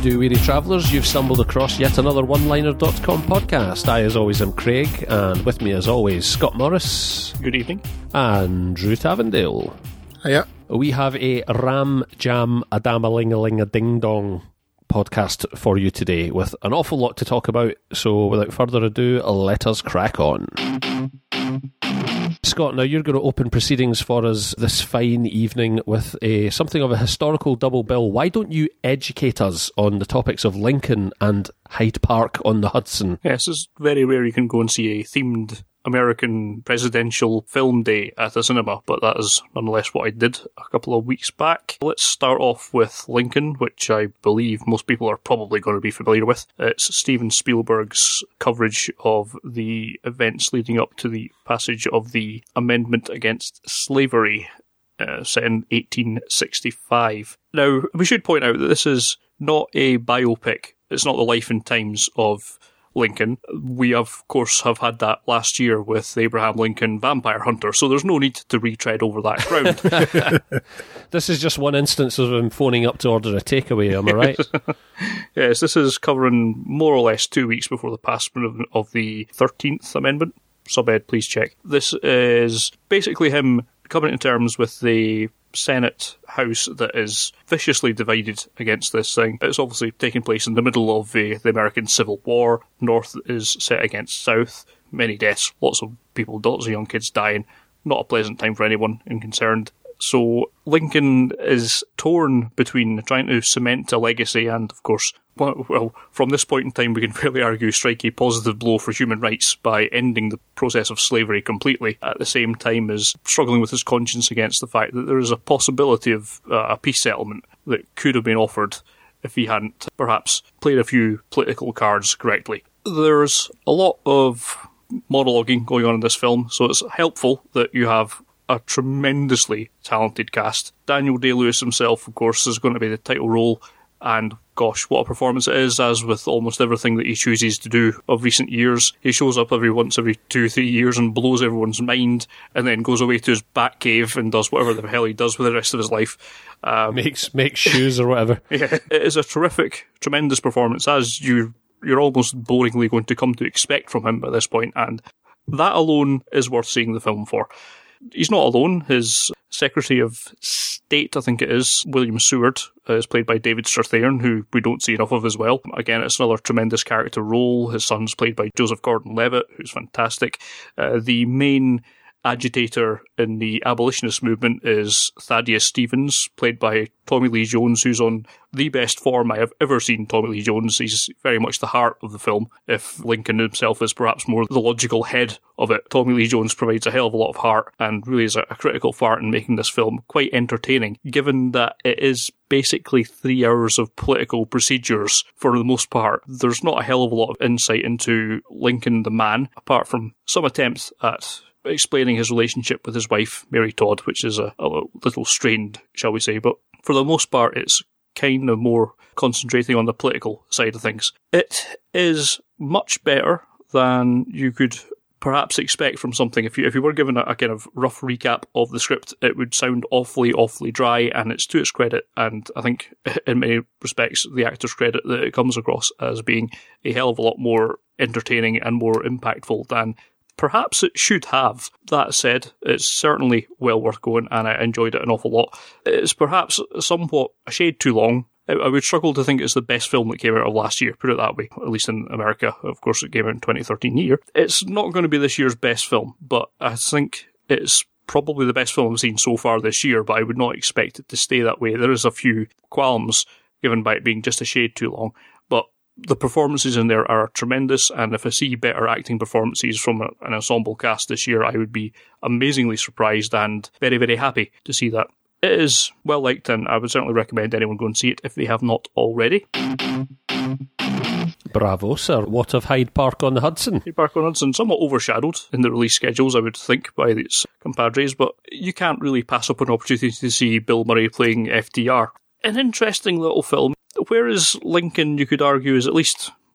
do, weary travellers? You've stumbled across yet another oneliner.com podcast. I, as always, am Craig, and with me, as always, Scott Morris. Good evening. And Drew Tavendale. Hiya. We have a ram, jam, a dam-a-ling-a-ling, a ding-dong podcast for you today with an awful lot to talk about, so without further ado, let us crack on. Scott, now you're going to open proceedings for us this fine evening with something of a historical double bill. Why don't you educate us on the topics of Lincoln and Hyde Park on the Hudson? Yes, it's very rare you can go and see a themed American presidential film day at a cinema, but that is nonetheless what I did a couple of weeks back. Let's start off with Lincoln, which I believe most people are probably going to be familiar with. It's Steven Spielberg's coverage of the events leading up to the passage of the Amendment Against Slavery, set in 1865. Now, we should point out that this is not a biopic. It's not the life and times of Lincoln. We, of course, have had that last year with Abraham Lincoln Vampire Hunter, so there's no need to retread over that ground. This is just one instance of him phoning up to order a takeaway, am I right? Yes, this is covering more or less 2 weeks before the passment of the 13th Amendment. Subed, please check. This is basically him coming to terms with the Senate House that is viciously divided against this thing. It's obviously taking place in the middle of the American Civil War. North is set against South. Many deaths, lots of people, lots of young kids dying. Not a pleasant time for anyone concerned. So Lincoln is torn between trying to cement a legacy and, of course, well, from this point in time, we can fairly argue strike a positive blow for human rights by ending the process of slavery completely, at the same time as struggling with his conscience against the fact that there is a possibility of a peace settlement that could have been offered if he hadn't perhaps played a few political cards correctly. There's a lot of monologuing going on in this film, so it's helpful that you have a tremendously talented cast. Daniel Day-Lewis himself, of course, is going to be the title role, and gosh, what a performance it is, as with almost everything that he chooses to do of recent years. He shows up every 2-3 years and blows everyone's mind, and then goes away to his bat cave and does whatever the hell he does with the rest of his life. Makes shoes or whatever. Yeah, it is a terrific, tremendous performance, as you're almost boringly going to come to expect from him at this point, and that alone is worth seeing the film for. He's not alone. His Secretary of State, I think it is, William Seward, is played by David Strathairn, who we don't see enough of as well. Again, it's another tremendous character role. His son's played by Joseph Gordon-Levitt, who's fantastic. The main agitator in the abolitionist movement is Thaddeus Stevens, played by Tommy Lee Jones, who's on the best form I have ever seen Tommy Lee Jones. He's very much the heart of the film, if Lincoln himself is perhaps more the logical head of it. Tommy Lee Jones provides a hell of a lot of heart and really is a critical part in making this film quite entertaining, given that it is basically 3 hours of political procedures for the most part. There's not a hell of a lot of insight into Lincoln the man, apart from some attempts at explaining his relationship with his wife, Mary Todd, which is a little strained, shall we say, but for the most part it's kind of more concentrating on the political side of things. It is much better than you could perhaps expect from something. If you were given a kind of rough recap of the script, it would sound awfully dry, and it's to its credit, and I think in many respects the actor's credit, that it comes across as being a hell of a lot more entertaining and more impactful than perhaps it should have. That said, it's certainly well worth going, and I enjoyed it an awful lot. It's perhaps somewhat a shade too long. I would struggle to think it's the best film that came out of last year, put it that way, at least in America. Of course, it came out in 2013 here. It's not going to be this year's best film, but I think it's probably the best film I've seen so far this year, but I would not expect it to stay that way. There is a few qualms given by it being just a shade too long, but the performances in there are tremendous, and if I see better acting performances from an ensemble cast this year, I would be amazingly surprised and very, very happy to see that. It is well liked, and I would certainly recommend anyone go and see it if they have not already. Bravo, sir. What of Hyde Park on the Hudson? Hyde Park on the Hudson, somewhat overshadowed in the release schedules, I would think, by its compadres, but you can't really pass up an opportunity to see Bill Murray playing FDR. An interesting little film. Whereas Lincoln, you could argue, is at least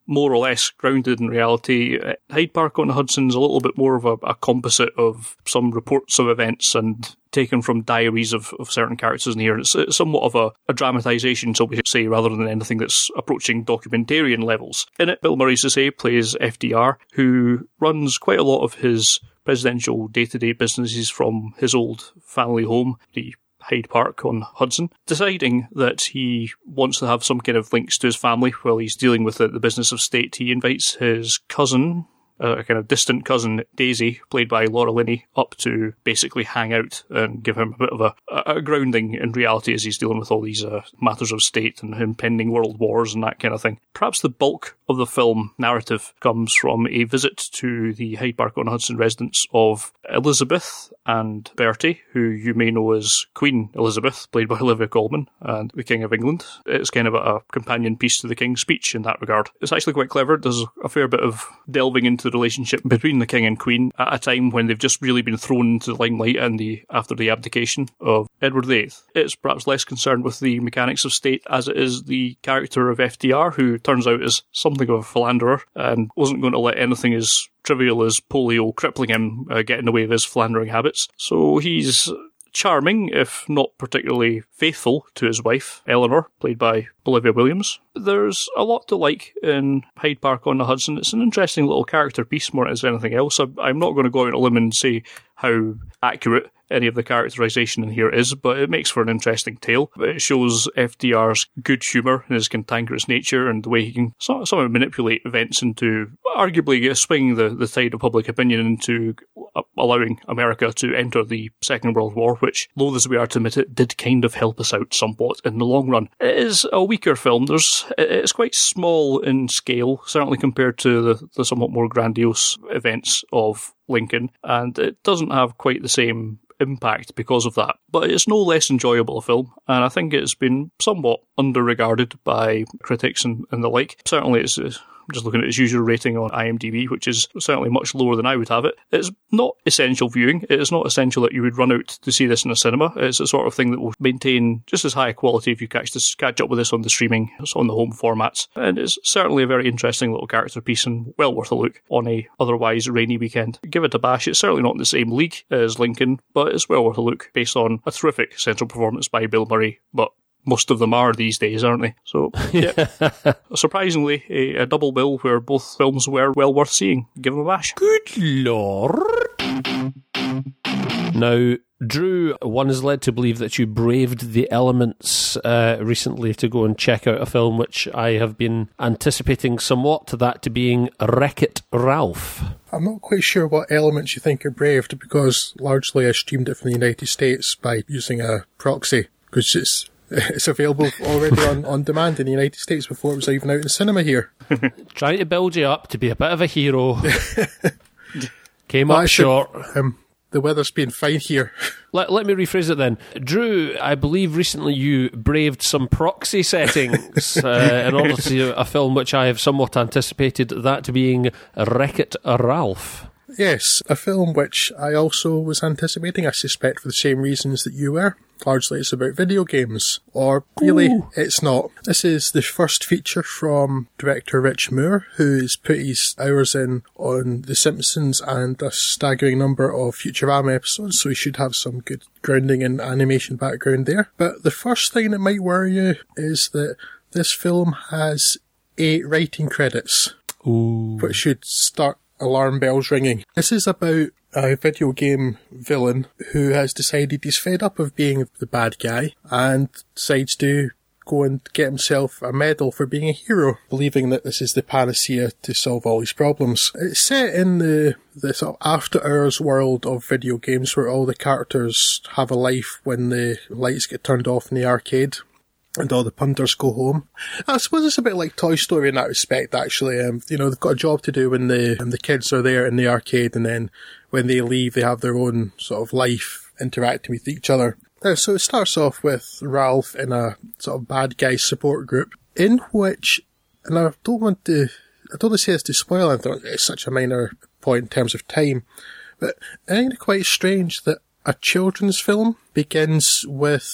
more or less grounded in reality. Hyde Park on the Hudson's a little bit more of a composite of some reports of events and taken from diaries of certain characters in here. It's somewhat of a dramatisation, so we should say, rather than anything that's approaching documentarian levels. In it, Bill Murray, as I say, plays FDR, who runs quite a lot of his presidential day-to-day businesses from his old family home, the Hyde Park on Hudson, deciding that he wants to have some kind of links to his family while he's dealing with the business of state. He invites his cousin, a kind of distant cousin, Daisy, played by Laura Linney, up to basically hang out and give him a bit of a grounding in reality as he's dealing with all these matters of state and impending world wars and that kind of thing. Perhaps the bulk of the film narrative comes from a visit to the Hyde Park on Hudson residence of Elizabeth and Bertie, who you may know as Queen Elizabeth, played by Olivia Colman, and the King of England. It's kind of a companion piece to the King's Speech in that regard. It's actually quite clever. There's a fair bit of delving into the relationship between the King and Queen at a time when they've just really been thrown into the limelight after the abdication of Edward VIII. It's perhaps less concerned with the mechanics of state as it is the character of FDR, who turns out is something of a philanderer and wasn't going to let anything as trivial as polio crippling him get in the way of his philandering habits. So he's charming, if not particularly faithful to his wife, Eleanor, played by Olivia Williams. There's a lot to like in Hyde Park on the Hudson. It's an interesting little character piece more than anything else. I'm not going to go out on a limb and say how accurate any of the characterisation in here is, but it makes for an interesting tale. It shows FDR's good humour and his cantankerous nature and the way he can somehow manipulate events into arguably swinging the tide of public opinion into allowing America to enter the Second World War, which, loath as we are to admit it, did kind of help us out somewhat in the long run. It is a weaker film. It's quite small in scale, certainly compared to the somewhat more grandiose events of Lincoln, and it doesn't have quite the same impact because of that. But it's no less enjoyable a film, and I think it's been somewhat underregarded by critics and the like. Certainly it's I'm just looking at its usual rating on IMDb, which is certainly much lower than I would have it. It's not essential viewing. It is not essential that you would run out to see this in a cinema. It's the sort of thing that will maintain just as high a quality if you catch up with this on the streaming, on the home formats. And it's certainly a very interesting little character piece and well worth a look on a otherwise rainy weekend. Give it a bash. It's certainly not in the same league as Lincoln, but it's well worth a look based on a terrific central performance by Bill Murray, but most of them are these days, aren't they? So, yeah. Surprisingly, a double bill where both films were well worth seeing. Give them a bash. Good lord. Now, Drew, one is led to believe that you braved the elements recently to go and check out a film which I have been anticipating somewhat, that to being Wreck-It Ralph. I'm not quite sure what elements you think are braved, because largely I streamed it from the United States by using a proxy, because it's available already on demand in the United States before it was even out in cinema here. Trying to build you up to be a bit of a hero. Came up short. The weather's been fine here. Let me rephrase it then. Drew, I believe recently you braved some proxy settings in order to see a film which I have somewhat anticipated, that being Wreck-It Ralph. Yes, a film which I also was anticipating, I suspect for the same reasons that you were. Largely it's about video games. Or really, it's not. This is the first feature from director Rich Moore, who's put his hours in on The Simpsons and a staggering number of Futurama episodes, so he should have some good grounding in animation background there. But the first thing that might worry you is that this film has 8 writing credits, which should start alarm bells ringing. This is about a video game villain who has decided he's fed up of being the bad guy and decides to go and get himself a medal for being a hero, believing that this is the panacea to solve all his problems. It's set in the sort of after-hours world of video games where all the characters have a life when the lights get turned off in the arcade and all the punters go home. I suppose it's a bit like Toy Story in that respect, actually. They've got a job to do when the kids are there in the arcade, and then when they leave, they have their own sort of life interacting with each other. So it starts off with Ralph in a sort of bad guy support group, in which, and I don't want to say this to spoil anything, it's such a minor point in terms of time, but I think it's quite strange that a children's film begins with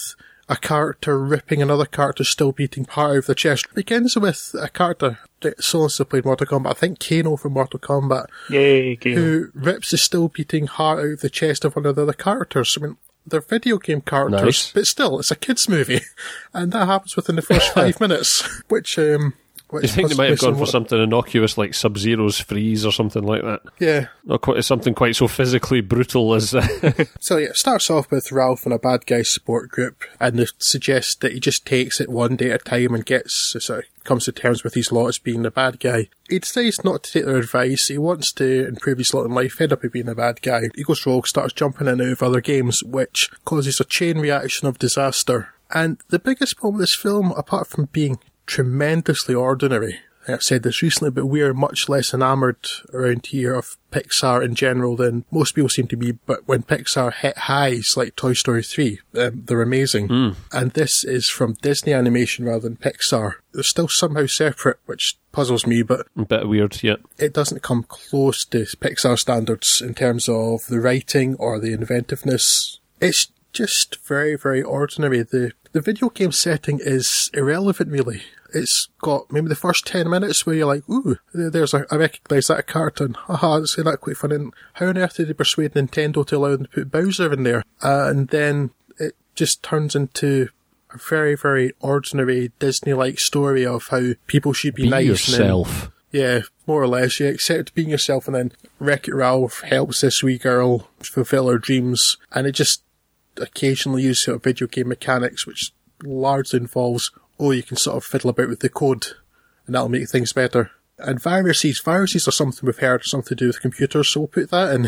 a character ripping another character's still beating part of the chest. It begins with a character that so played Mortal Kombat, I think Kano from Mortal Kombat, Yay, Kano. who rips the still beating heart out of the chest of one of the other characters. I mean, they're video game characters, Nice. but still, it's a kids' movie. And that happens within the first 5 minutes, which You think they might have gone for something innocuous like Sub-Zero's freeze or something like that? Yeah. Not quite something quite so physically brutal as... So yeah, it starts off with Ralph and a bad guy support group, and they suggest that he just takes it one day at a time and comes to terms with his lot as being the bad guy. He decides not to take their advice. He wants to improve his lot in life, fed up with being a bad guy. He goes rogue, starts jumping in and out of other games, which causes a chain reaction of disaster. And the biggest problem with this film, apart from being tremendously ordinary, I've said this recently, but we are much less enamoured around here of Pixar in general than most people seem to be. But when Pixar hit highs like Toy Story 3, they're amazing. And this is from Disney Animation rather than Pixar. They're still somehow separate, which puzzles me, but a bit weird, yeah. It doesn't come close to Pixar standards in terms of the writing or the inventiveness. It's just very, very ordinary. The video game setting is irrelevant, really. It's got maybe the first 10 minutes where you're like, ooh, I recognise that cartoon. Haha, I'd say that quite fun. And how on earth did they persuade Nintendo to allow them to put Bowser in there? And then it just turns into a very, very ordinary Disney-like story of how people should be nice. Yourself. Yeah, more or less. You accept being yourself, and then Wreck-It Ralph helps this wee girl fulfill her dreams. And it just occasionally uses sort of video game mechanics, which largely involves, you can sort of fiddle about with the code and that'll make things better. And viruses are something we've heard, something to do with computers, so we'll put that in.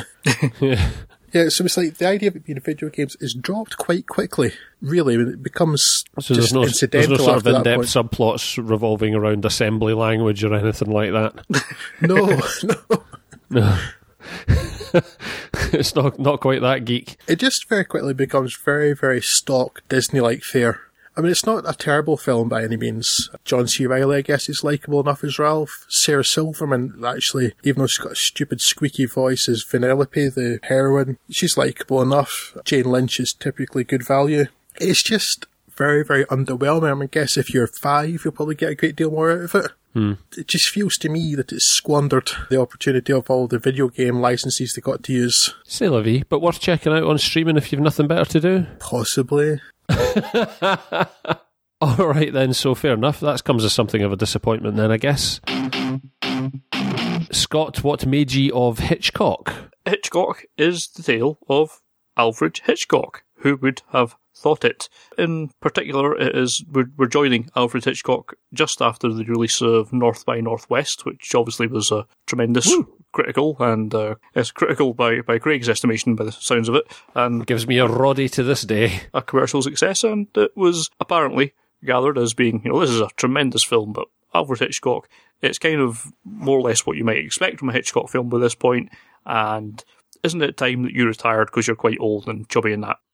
Yeah, so it's like the idea of it being video games is dropped quite quickly, really. It becomes just incidental. There's no sort of after in-depth subplots revolving around assembly language or anything like that. No. It's not quite that geek. It just very quickly becomes very, very stock Disney-like fare. I mean, it's not a terrible film by any means. John C. Reilly, I guess, is likeable enough as Ralph. Sarah Silverman, actually, even though she's got a stupid squeaky voice, is Vanellope, the heroine. She's likeable enough. Jane Lynch is typically good value. It's just very, very underwhelming. I mean, I guess if you're 5, you'll probably get a great deal more out of it. It just feels to me that it's squandered the opportunity of all the video game licenses they got to use. C'est la vie, but worth checking out on streaming if you've nothing better to do. Possibly. Alright then, so fair enough. That comes as something of a disappointment then, I guess. Scott, what made ye of Hitchcock? Hitchcock is the tale of Alfred Hitchcock. Who would have thought it? In particular, we're joining Alfred Hitchcock just after the release of North by Northwest, which obviously was a tremendous critical, and it's critical by Craig's estimation, by the sounds of it, and gives me a Roddy to this day. A commercial success, and it was apparently gathered as being, this is a tremendous film, but Alfred Hitchcock, it's kind of more or less what you might expect from a Hitchcock film by this point, and isn't it time that you retired because you're quite old and chubby and that?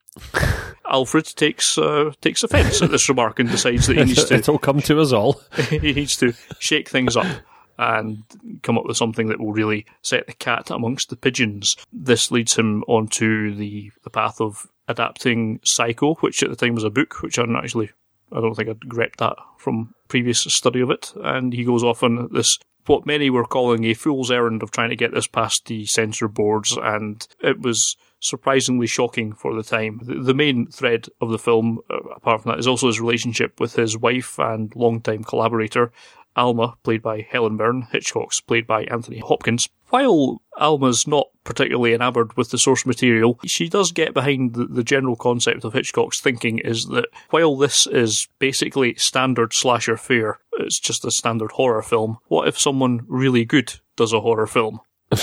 Alfred takes offence at this remark and decides that he needs to... It'll come to us all. He needs to shake things up and come up with something that will really set the cat amongst the pigeons. This leads him onto the path of adapting Psycho, which at the time was a book, which I don't think I'd grepped that from previous study of it, and he goes off on this, what many were calling a fool's errand of trying to get this past the censor boards, and it was surprisingly shocking for the time. The main thread of the film, apart from that, is also his relationship with his wife and longtime collaborator, Alma, played by Helen Mirren. Hitchcock's played by Anthony Hopkins. While Alma's not particularly enamoured with the source material, she does get behind the general concept of Hitchcock's thinking, is that while this is basically standard slasher fare, it's just a standard horror film, what if someone really good does a horror film?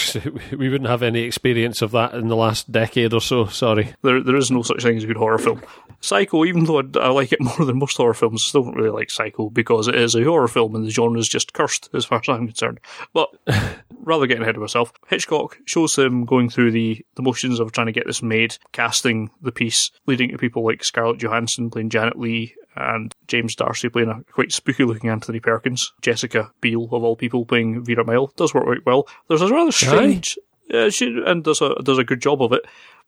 We wouldn't have any experience of that in the last decade or so, sorry. There is no such thing as a good horror film. Psycho, even though I like it more than most horror films, I still don't really like Psycho because it is a horror film and the genre is just cursed as far as I'm concerned. But rather getting ahead of myself, Hitchcock shows him going through the motions of trying to get this made, casting the piece, leading to people like Scarlett Johansson playing Janet Leigh, and James D'Arcy playing a quite spooky-looking Anthony Perkins. Jessica Biel, of all people, playing Vera Miles. Does work quite well. There's a rather strange... she does a good job of it.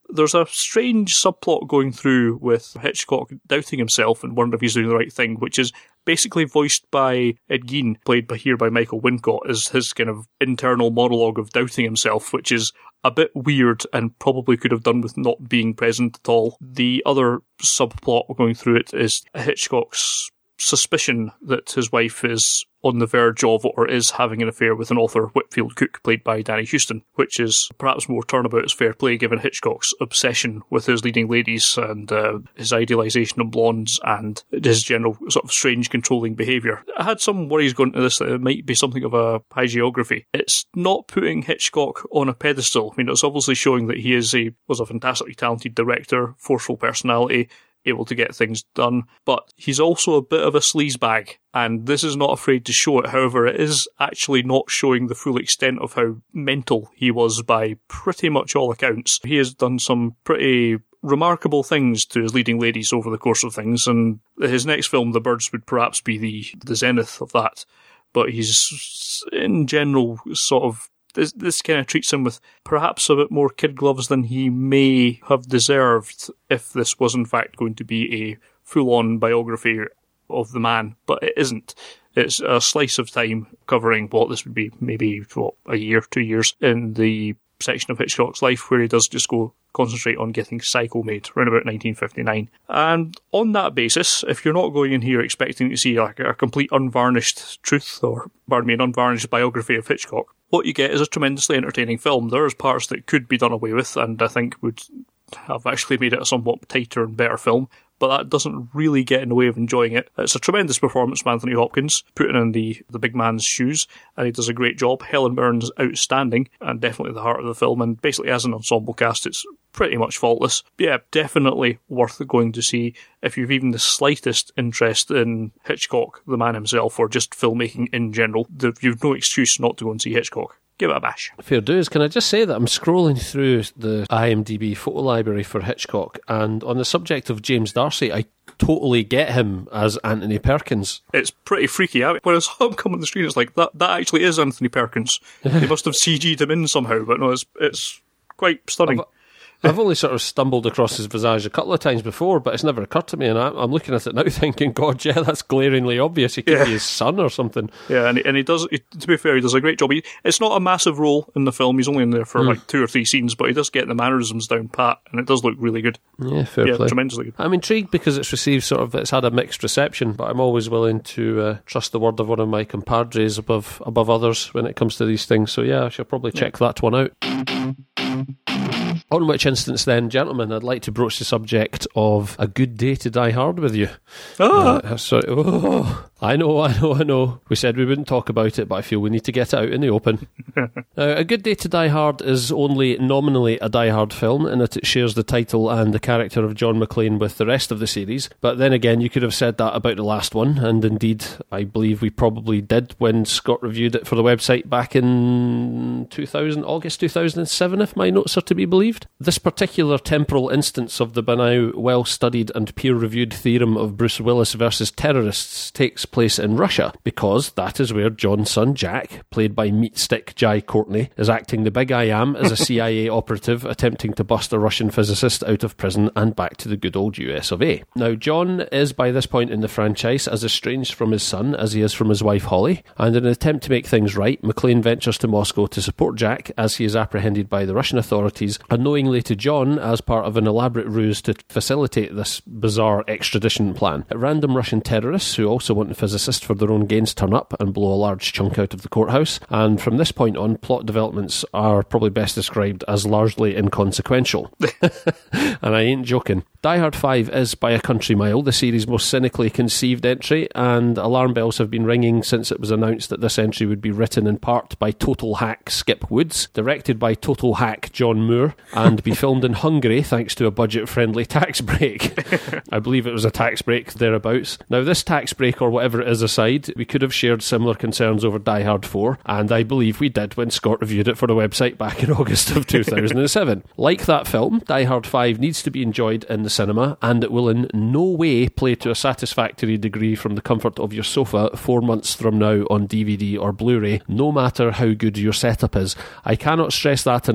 There's a strange subplot going through with Hitchcock doubting himself and wondering if he's doing the right thing, which is basically voiced by Ed Gein, played by Michael Wincott, as his kind of internal monologue of doubting himself, which is a bit weird and probably could have done with not being present at all. The other subplot going through it is Hitchcock's suspicion that his wife is on the verge of or is having an affair with an author, Whitfield Cook, played by Danny Huston, which is perhaps more turnabout as fair play given Hitchcock's obsession with his leading ladies and his idealisation of blondes and his general sort of strange controlling behaviour. I had some worries going into this that it might be something of a hagiography. It's not putting Hitchcock on a pedestal. I mean, it's obviously showing that he was a fantastically talented director, forceful personality, able to get things done, but he's also a bit of a sleazebag, and this is not afraid to show it. However, it is actually not showing the full extent of how mental he was by pretty much all accounts. He has done some pretty remarkable things to his leading ladies over the course of things, and his next film, The Birds, would perhaps be the zenith of that, but he's, in general, sort of this kind of treats him with perhaps a bit more kid gloves than he may have deserved if this was in fact going to be a full-on biography of the man, but it isn't. It's a slice of time covering what this would be, maybe, a year, 2 years, in the section of Hitchcock's life where he does just go concentrate on getting Psycho made around about 1959. And on that basis, if you're not going in here expecting to see like a complete unvarnished truth, or an unvarnished biography of Hitchcock, what you get is a tremendously entertaining film. There's parts that could be done away with and I think would have actually made it a somewhat tighter and better film, but that doesn't really get in the way of enjoying it. It's a tremendous performance from Anthony Hopkins, putting in the big man's shoes, and he does a great job. Helen Mirren's outstanding, and definitely the heart of the film, and basically as an ensemble cast, it's pretty much faultless. Yeah, definitely worth going to see if you've even the slightest interest in Hitchcock, the man himself, or just filmmaking in general. You've no excuse not to go and see Hitchcock. Give it a bash. Fair dues. Can I just say that I'm scrolling through the IMDb photo library for Hitchcock, and on the subject of James D'Arcy, I totally get him as Anthony Perkins. It's pretty freaky. When I saw him come on the screen, it's like, that actually is Anthony Perkins. They must have CG'd him in somehow, but no, it's quite stunning. I've only sort of stumbled across his visage a couple of times before, but it's never occurred to me, and I'm looking at it now thinking, God, yeah, that's glaringly obvious. He could be his son or something. Yeah, and he does, to be fair, he does a great job. It's not a massive role in the film. He's only in there for like 2 or 3 scenes, but he does get the mannerisms down pat, and it does look really good. Yeah, fair play. Tremendously good. I'm intrigued because it's had a mixed reception, but I'm always willing to trust the word of one of my compadres above others when it comes to these things. So yeah, I should probably check that one out. On which instance then, gentlemen, I'd like to broach the subject of A Good Day to Die Hard with you. Sorry. Oh, I know. We said we wouldn't talk about it, but I feel we need to get it out in the open. A Good Day to Die Hard is only nominally a Die Hard film in that it shares the title and the character of John McClane with the rest of the series. But then again, you could have said that about the last one, and indeed, I believe we probably did when Scott reviewed it for the website back in August 2007, if my notes are to be believed. This particular temporal instance of the by now well-studied and peer-reviewed theorem of Bruce Willis versus terrorists takes place in Russia, because that is where John's son Jack, played by Meatstick Jai Courtney, is acting the big I am as a CIA operative attempting to bust a Russian physicist out of prison and back to the good old US of A. Now, John is by this point in the franchise as estranged from his son as he is from his wife Holly, and in an attempt to make things right, McClane ventures to Moscow to support Jack as he is apprehended by the Russian authorities, unknowingly to John as part of an elaborate ruse to facilitate this bizarre extradition plan. Random Russian terrorists who also want the physicist for their own gains turn up and blow a large chunk out of the courthouse, and from this point on, plot developments are probably best described as largely inconsequential. And I ain't joking. Die Hard 5 is, by a country mile, the series' most cynically conceived entry, and alarm bells have been ringing since it was announced that this entry would be written in part by total hack Skip Woods, directed by total hack John Moore, and be filmed in Hungary thanks to a budget-friendly tax break. I believe it was a tax break thereabouts. Now, this tax break, or whatever it is aside, we could have shared similar concerns over Die Hard 4, and I believe we did when Scott reviewed it for the website back in August of 2007. Like that film, Die Hard 5 needs to be enjoyed in the cinema, and it will in no way play to a satisfactory degree from the comfort of your sofa 4 months from now on DVD or Blu-ray, no matter how good your setup is. I cannot stress that enough.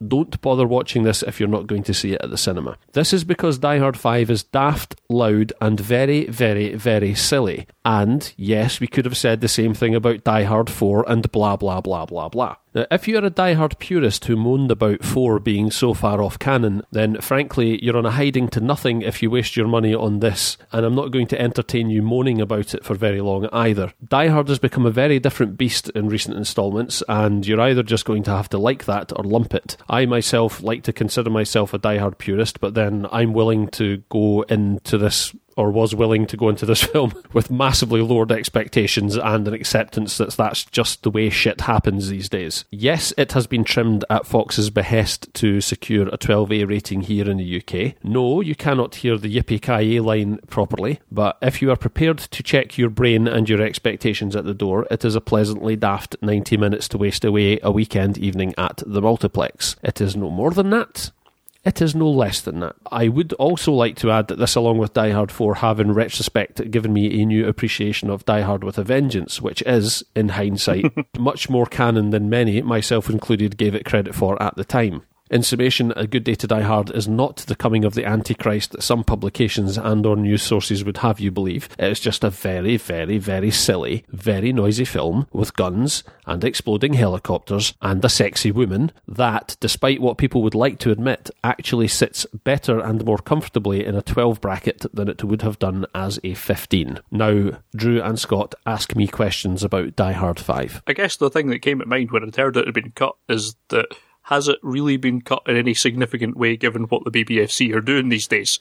don't bother watching this if you're not going to see it at the cinema. This is because Die Hard 5 is daft, loud, and very, very, very silly. And, yes, we could have said the same thing about Die Hard 4 and blah, blah, blah, blah, blah. Now, if you're a Die Hard purist who moaned about 4 being so far off canon, then frankly, you're on a hiding to nothing if you waste your money on this, and I'm not going to entertain you moaning about it for very long either. Die Hard has become a very different beast in recent installments, and you're either just going to have to like that or lump it. I myself like to consider myself a Die Hard purist, but then I'm willing to go into this, or was willing to go into this film with massively lowered expectations and an acceptance that that's just the way shit happens these days. Yes, it has been trimmed at Fox's behest to secure a 12A rating here in the UK. No, you cannot hear the yippee-ki-yay line properly, but if you are prepared to check your brain and your expectations at the door, it is a pleasantly daft 90 minutes to waste away a weekend evening at the multiplex. It is no more than that. It is no less than that. I would also like to add that this, along with Die Hard 4, have in retrospect given me a new appreciation of Die Hard with a Vengeance, which is, in hindsight, much more canon than many, myself included, gave it credit for at the time. In summation, A Good Day to Die Hard is not the coming of the Antichrist that some publications and or news sources would have you believe. It is just a very, very, very silly, very noisy film with guns and exploding helicopters and a sexy woman that, despite what people would like to admit, actually sits better and more comfortably in a 12 bracket than it would have done as a 15. Now, Drew and Scott ask me questions about Die Hard 5. I guess the thing that came to mind when I heard it had been cut is that, has it really been cut in any significant way given what the BBFC are doing these days?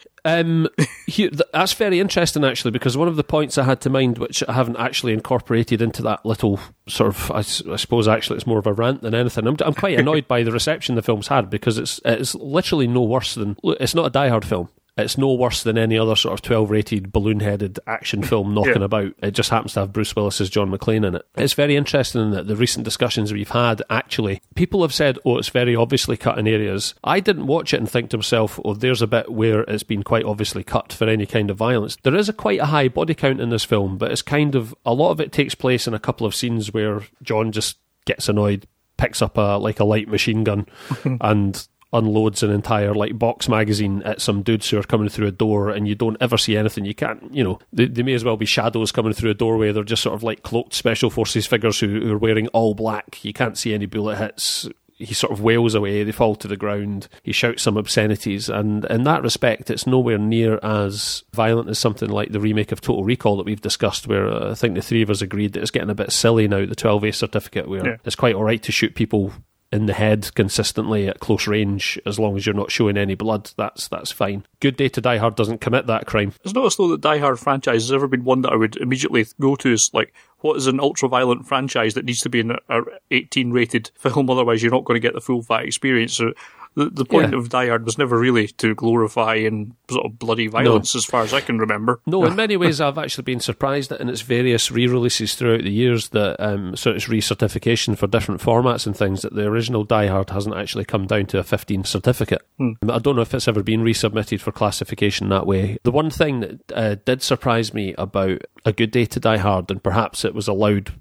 That's very interesting, actually, because one of the points I had to mind, which I haven't actually incorporated into that little sort of, I suppose actually it's more of a rant than anything. I'm quite annoyed by the reception the film's had, because it's literally no worse than, look, it's not a Die Hard film. It's no worse than any other sort of 12-rated, balloon-headed action film knocking about. It just happens to have Bruce Willis as John McClane in it. It's very interesting that the recent discussions we've had, actually, people have said, oh, it's very obviously cut in areas. I didn't watch it and think to myself, oh, there's a bit where it's been quite obviously cut for any kind of violence. There is quite a high body count in this film, but it's kind of, a lot of it takes place in a couple of scenes where John just gets annoyed, picks up a light machine gun, and unloads an entire box magazine at some dudes who are coming through a door, and you don't ever see anything. You can't, they may as well be shadows coming through a doorway. They're just sort of cloaked special forces figures who are wearing all black. You can't see any bullet hits. He sort of wails away, they fall to the ground, he shouts some obscenities, and in that respect it's nowhere near as violent as something like the remake of Total Recall that we've discussed, where I think the three of us agreed that it's getting a bit silly now, the 12A certificate, where it's quite alright to shoot people in the head consistently at close range, as long as you're not showing any blood, that's fine. Good Day to Die Hard doesn't commit that crime. It's not as though the Die Hard franchise has ever been one that I would immediately go to as what is an ultra-violent franchise that needs to be in a 18-rated film, otherwise you're not going to get the full fight experience. So the point of Die Hard was never really to glorify and sort of bloody violence, as far as I can remember. No, in many ways I've actually been surprised that in its various re-releases throughout the years, that so its recertification for different formats and things, that the original Die Hard hasn't actually come down to a 15 certificate. I don't know if it's ever been resubmitted for classification that way. The one thing that did surprise me about A Good Day to Die Hard, and perhaps it was allowed,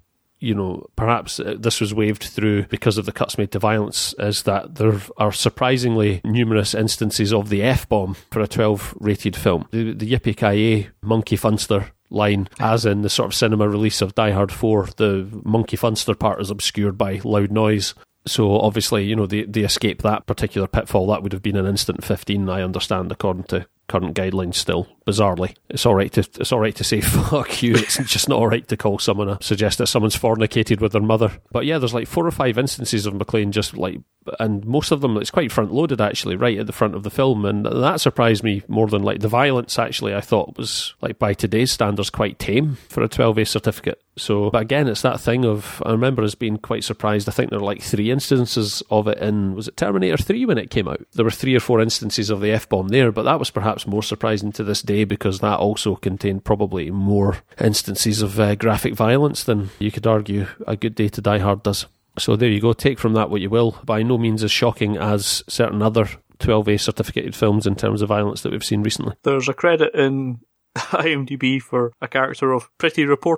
perhaps this was waved through because of the cuts made to violence, is that there are surprisingly numerous instances of the F-bomb for a 12-rated film. The yippee-ki-yay monkey funster line, as in the sort of cinema release of Die Hard 4, the monkey funster part is obscured by loud noise. So obviously, they escape that particular pitfall. That would have been an instant 15, I understand, according to current guidelines still, bizarrely. It's all right to say fuck you. It's just not all right to call someone suggest that someone's fornicated with their mother. But yeah, there's 4 or 5 instances of McClane just and most of them, it's quite front-loaded actually, right at the front of the film, and that surprised me more than the violence actually. I thought was, by today's standards, quite tame for a 12A certificate. So, but again, it's that thing of, I remember us being quite surprised. I think there were 3 instances of it in, was it Terminator 3 when it came out? There were 3 or 4 instances of the F-bomb there, but that was perhaps more surprising to this day because that also contained probably more instances of graphic violence than you could argue A Good Day to Die Hard does. So there you go, take from that what you will. By no means as shocking as certain other 12A certificated films in terms of violence that we've seen recently. There's a credit in IMDb for a character of Pretty Reporter,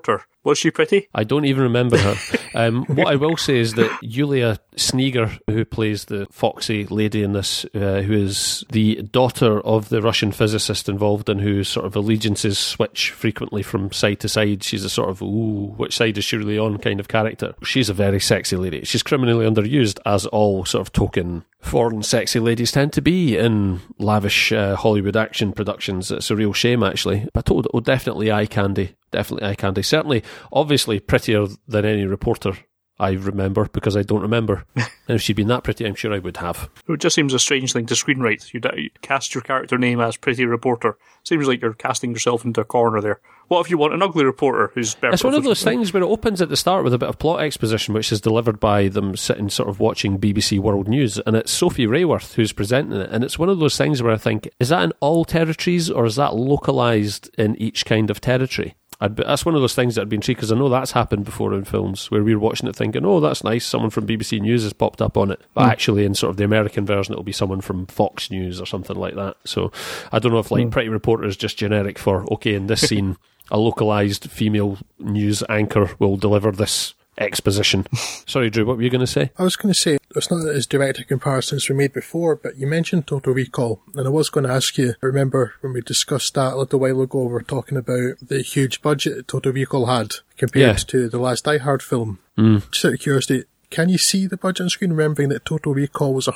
Was she pretty? I don't even remember her. What I will say is that Julia Sneger, who plays the foxy lady in this, who is the daughter of the Russian physicist involved and whose sort of allegiances switch frequently from side to side. She's a sort of, ooh, which side is she really on kind of character. She's a very sexy lady. She's criminally underused, as all sort of token foreign sexy ladies tend to be in lavish Hollywood action productions. It's a real shame, actually. But definitely eye candy. Definitely eye candy. Certainly, obviously prettier than any reporter I remember, because I don't remember. And if she'd been that pretty, I'm sure I would have. It just seems a strange thing to screenwrite. You cast your character name as Pretty Reporter. Seems like you're casting yourself into a corner there. What if you want an ugly reporter who's better? It's one of those things where it opens at the start with a bit of plot exposition, which is delivered by them sitting sort of watching BBC World News, and it's Sophie Rayworth who's presenting it, and it's one of those things where I think, is that in all territories, or is that localised in each kind of territory? That's one of those things that I'd be intrigued, because I know that's happened before in films where we're watching it thinking, oh, that's nice, someone from BBC News has popped up on it. But actually, in sort of the American version, it'll be someone from Fox News or something like that. So I don't know if Pretty Reporter is just generic for, okay, in this scene, a localised female news anchor will deliver this exposition. Sorry, Drew, what were you going to say? I was going to say, it's not that as direct a comparisons were made before, but you mentioned Total Recall, and I was going to ask you, remember when we discussed that a little while ago, we were talking about the huge budget that Total Recall had compared to the last Die Hard film. Just out of curiosity, can you see the budget on screen, remembering that Total Recall was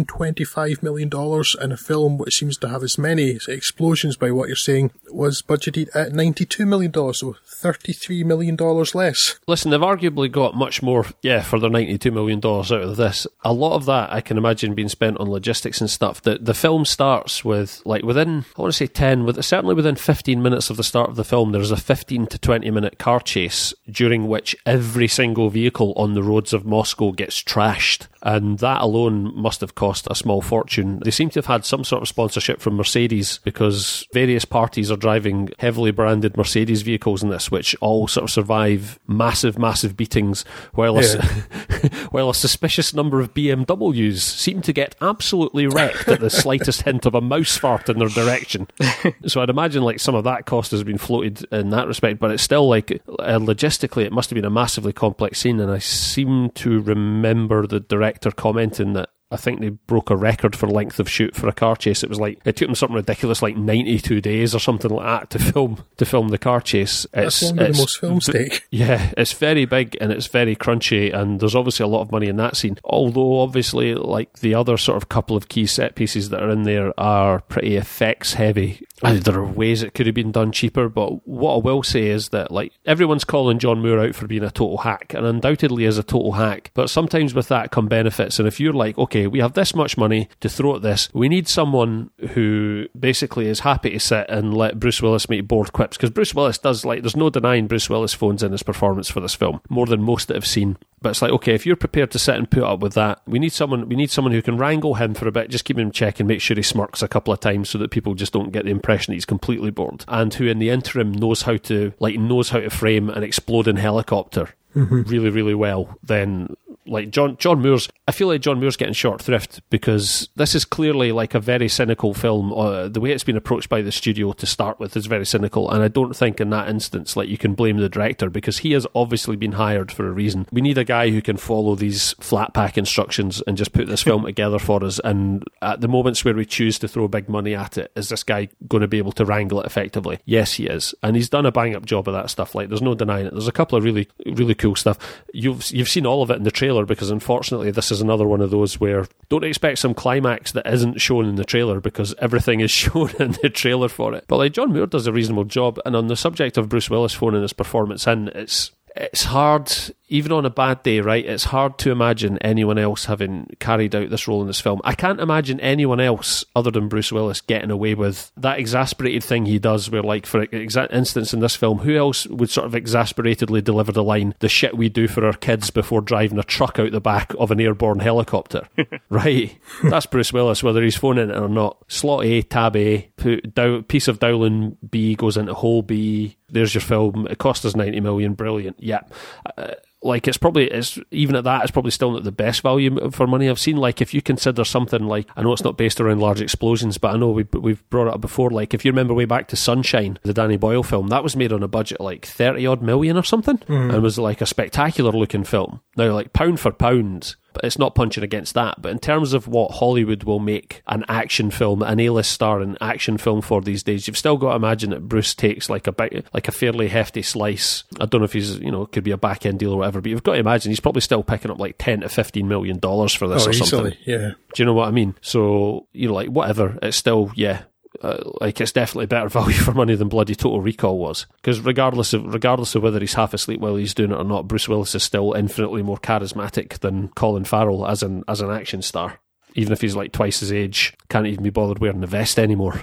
$125 million, and a film which seems to have as many explosions by what you're saying was budgeted at $92 million, so $33 million less. Listen, they've arguably got much more, for their $92 million out of this. A lot of that, I can imagine, being spent on logistics and stuff. The film starts with, within, I want to say 10, certainly within 15 minutes of the start of the film, there's a 15 to 20 minute car chase, during which every single vehicle on the roads of Moscow gets trashed, and that alone must have cost a small fortune. They seem to have had some sort of sponsorship from Mercedes, because various parties are driving heavily branded Mercedes vehicles in this, which all sort of survive massive beatings, while a suspicious number of BMWs seem to get absolutely wrecked at the slightest hint of a mouse fart in their direction. So I'd imagine some of that cost has been floated in that respect, but it's still logistically it must have been a massively complex scene, and I seem to remember the director commenting that I think they broke a record for length of shoot for a car chase. It was it took them something ridiculous, 92 days or something like that to film the car chase. That's longer than most films take. Yeah, it's very big and it's very crunchy, and there's obviously a lot of money in that scene. Although obviously, the other sort of couple of key set pieces that are in there are pretty effects heavy. There are ways it could have been done cheaper, but what I will say is that everyone's calling John Moore out for being a total hack, and undoubtedly is a total hack, but sometimes with that come benefits. And if you're okay, we have this much money to throw at this, we need someone who basically is happy to sit and let Bruce Willis make bored quips, because Bruce Willis does, there's no denying Bruce Willis phones in his performance for this film, more than most that have seen. But it's okay, if you're prepared to sit and put up with that, we need someone who can wrangle him for a bit, just keep him in check and make sure he smirks a couple of times so that people just don't get the impression that he's completely bored, and who in the interim knows how to frame an exploding helicopter really, really well. Then John Moore's, I feel like John Moore's getting short thrift, because this is clearly a very cynical film. The way it's been approached by the studio to start with is very cynical, and I don't think in that instance you can blame the director, because he has obviously been hired for a reason. We need a guy who can follow these flat pack instructions and just put this film together for us, and at the moments where we choose to throw big money at it, is this guy going to be able to wrangle it effectively? Yes, he is, and he's done a bang up job of that stuff. There's no denying it. There's a couple of really, really cool stuff. You've seen all of it in the trailer, because unfortunately this is another one of those where don't expect some climax that isn't shown in the trailer, because everything is shown in the trailer for it. But John Moore does a reasonable job, and on the subject of Bruce Willis phoning his performance in, it's hard, even on a bad day, right? It's hard to imagine anyone else having carried out this role in this film. I can't imagine anyone else other than Bruce Willis getting away with that exasperated thing he does, where for instance in this film, who else would sort of exasperatedly deliver the line, the shit we do for our kids before driving a truck out the back of an airborne helicopter? Right? That's Bruce Willis, whether he's phoning it or not. Slot A, tab A, piece of Dowling B goes into hole B. There's your film. It cost us $90 million. Brilliant. Yeah. like, it's even at that, it's probably still not the best value for money I've seen. Like, if you consider something like, I know it's not based around large explosions, but I know we've brought it up before. Like, if you remember way back to Sunshine, the Danny Boyle film, that was made on a budget of like 30 odd million or something, and was like a spectacular looking film. Now, like, pound for pound, but it's not punching against that. But in terms of what Hollywood will make an action film, an A-list star in action film for these days, you've still got to imagine that Bruce takes like a fairly hefty slice. I don't know if he's, it could be a back end deal or whatever, but you've got to imagine he's probably still picking up like $10 to $15 million for this or something. Easily, yeah. Do you know what I mean? So, like, whatever, it's still, like, it's definitely better value for money than bloody Total Recall was, because regardless of whether he's half asleep while he's doing it or not, Bruce Willis is still infinitely more charismatic than Colin Farrell as an action star, even if he's like twice his age, can't even be bothered wearing the vest anymore.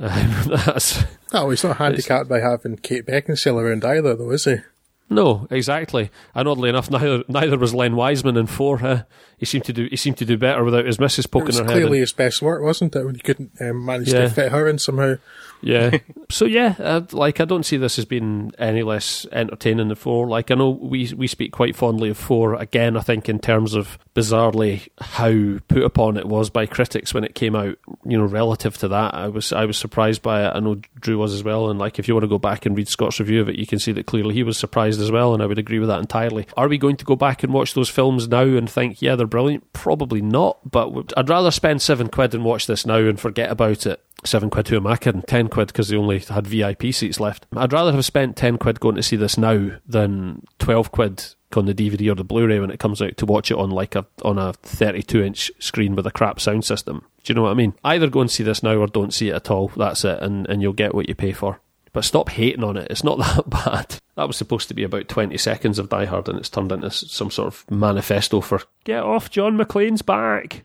He's not handicapped by having Kate Beckinsale around either, though, is he? No, exactly. And oddly enough, neither was Len Wiseman in 4. He seemed to do better without his missus poking her head in. It was clearly his best work, wasn't it, when he couldn't manage to fit her in somehow. Yeah. So I don't see this as being any less entertaining than 4. Like, I know we speak quite fondly of 4. Again, I think in terms of bizarrely how put upon it was by critics when it came out. Relative to that, I was surprised by it. I know Drew was as well. And like, if you want to go back and read Scott's review of it, you can see that clearly he was surprised as well. And I would agree with that entirely. Are we going to go back and watch those films now and think, yeah, they're brilliant? Probably not. But I'd rather spend £7 and watch this now and forget about it. £7, who am I kidding? £10 because they only had VIP seats left. I'd rather have spent £10 going to see this now than £12 on the DVD or the Blu-ray when it comes out to watch it on a 32-inch screen with a crap sound system. Do you know what I mean? Either go and see this now or don't see it at all. That's it, and you'll get what you pay for. But stop hating on it. It's not that bad. That was supposed to be about 20 seconds of Die Hard, and it's turned into some sort of manifesto for get off John McClane's back.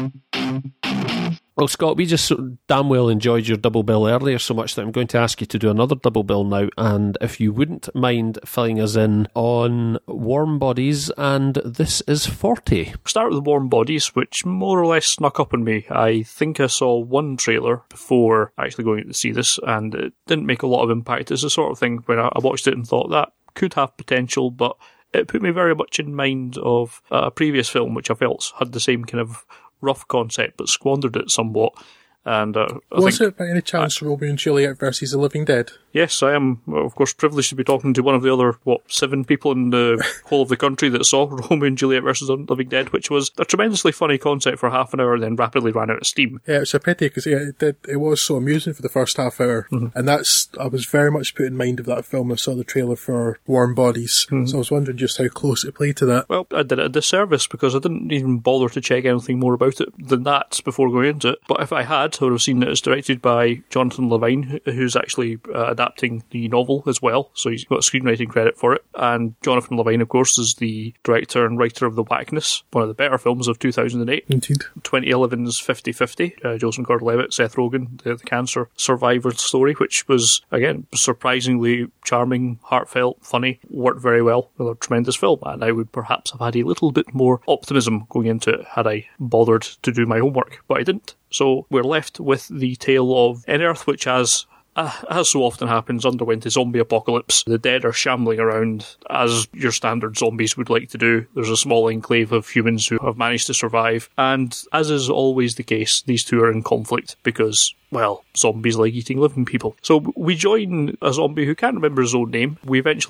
Well, Scott, we just damn well enjoyed your double bill earlier so much that I'm going to ask you to do another double bill now, and if you wouldn't mind filling us in on Warm Bodies and This Is 40. Start with Warm Bodies, which more or less snuck up on me. I think I saw one trailer before actually going to see this, and it didn't make a lot of impact. It's the sort of thing when I watched it and thought that could have potential, but it put me very much in mind of a previous film which I felt had the same kind of rough concept but squandered it somewhat. And was it by any chance Romeo and Juliet versus The Living Dead? Yes, I am, of course, privileged to be talking to one of the other, 7 people in the whole of the country that saw Romeo and Juliet versus The Living Dead, which was a tremendously funny concept for half an hour and then rapidly ran out of steam. Yeah, it's a pity because it was so amusing for the first half hour. Mm-hmm. And I was very much put in mind of that film. I saw the trailer for Warm Bodies. Mm-hmm. So I was wondering just how close it played to that. Well, I did it a disservice because I didn't even bother to check anything more about it than that before going into it. But if I had, I would have seen that it's directed by Jonathan Levine, who's actually adapting the novel as well, so he's got a screenwriting credit for it. And Jonathan Levine, of course, is the director and writer of The Whackness, one of the better films of 2008. Indeed. 2011's 50-50, Joseph Gordon-Levitt, Seth Rogen, the cancer survivor story, which was, again, surprisingly charming, heartfelt, funny, worked very well. Another tremendous film, and I would perhaps have had a little bit more optimism going into it had I bothered to do my homework, but I didn't. So we're left with the tale of an Earth which has, as so often happens, underwent a zombie apocalypse. The dead are shambling around, as your standard zombies would like to do. There's a small enclave of humans who have managed to survive, and as is always the case, these two are in conflict because, well, zombies like eating living people. So we join a zombie who can't remember his own name.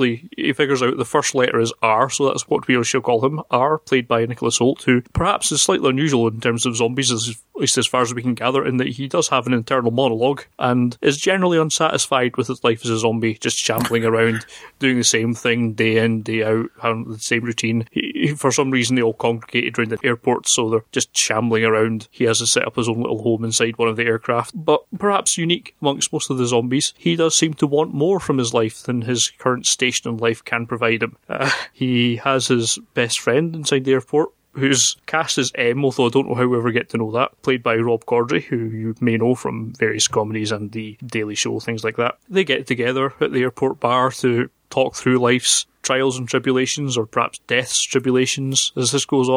He figures out the first letter is R, so that's what we shall call him. R, played by Nicholas Hoult, who perhaps is slightly unusual in terms of zombies, at least as far as we can gather, in that he does have an internal monologue and is generally unsatisfied with his life as a zombie, just shambling around, doing the same thing day in, day out, having the same routine. For some reason, they all congregated around the airport, so they're just shambling around. He has to set up his own little home inside one of the aircraft. But perhaps unique amongst most of the zombies, he does seem to want more from his life than his current station in life can provide him. He has his best friend inside the airport, who's cast as M, although I don't know how we ever get to know that, played by Rob Corddry, who you may know from various comedies and The Daily Show, things like that. They get together at the airport bar to talk through life's trials and tribulations, or perhaps death's tribulations, as this goes on.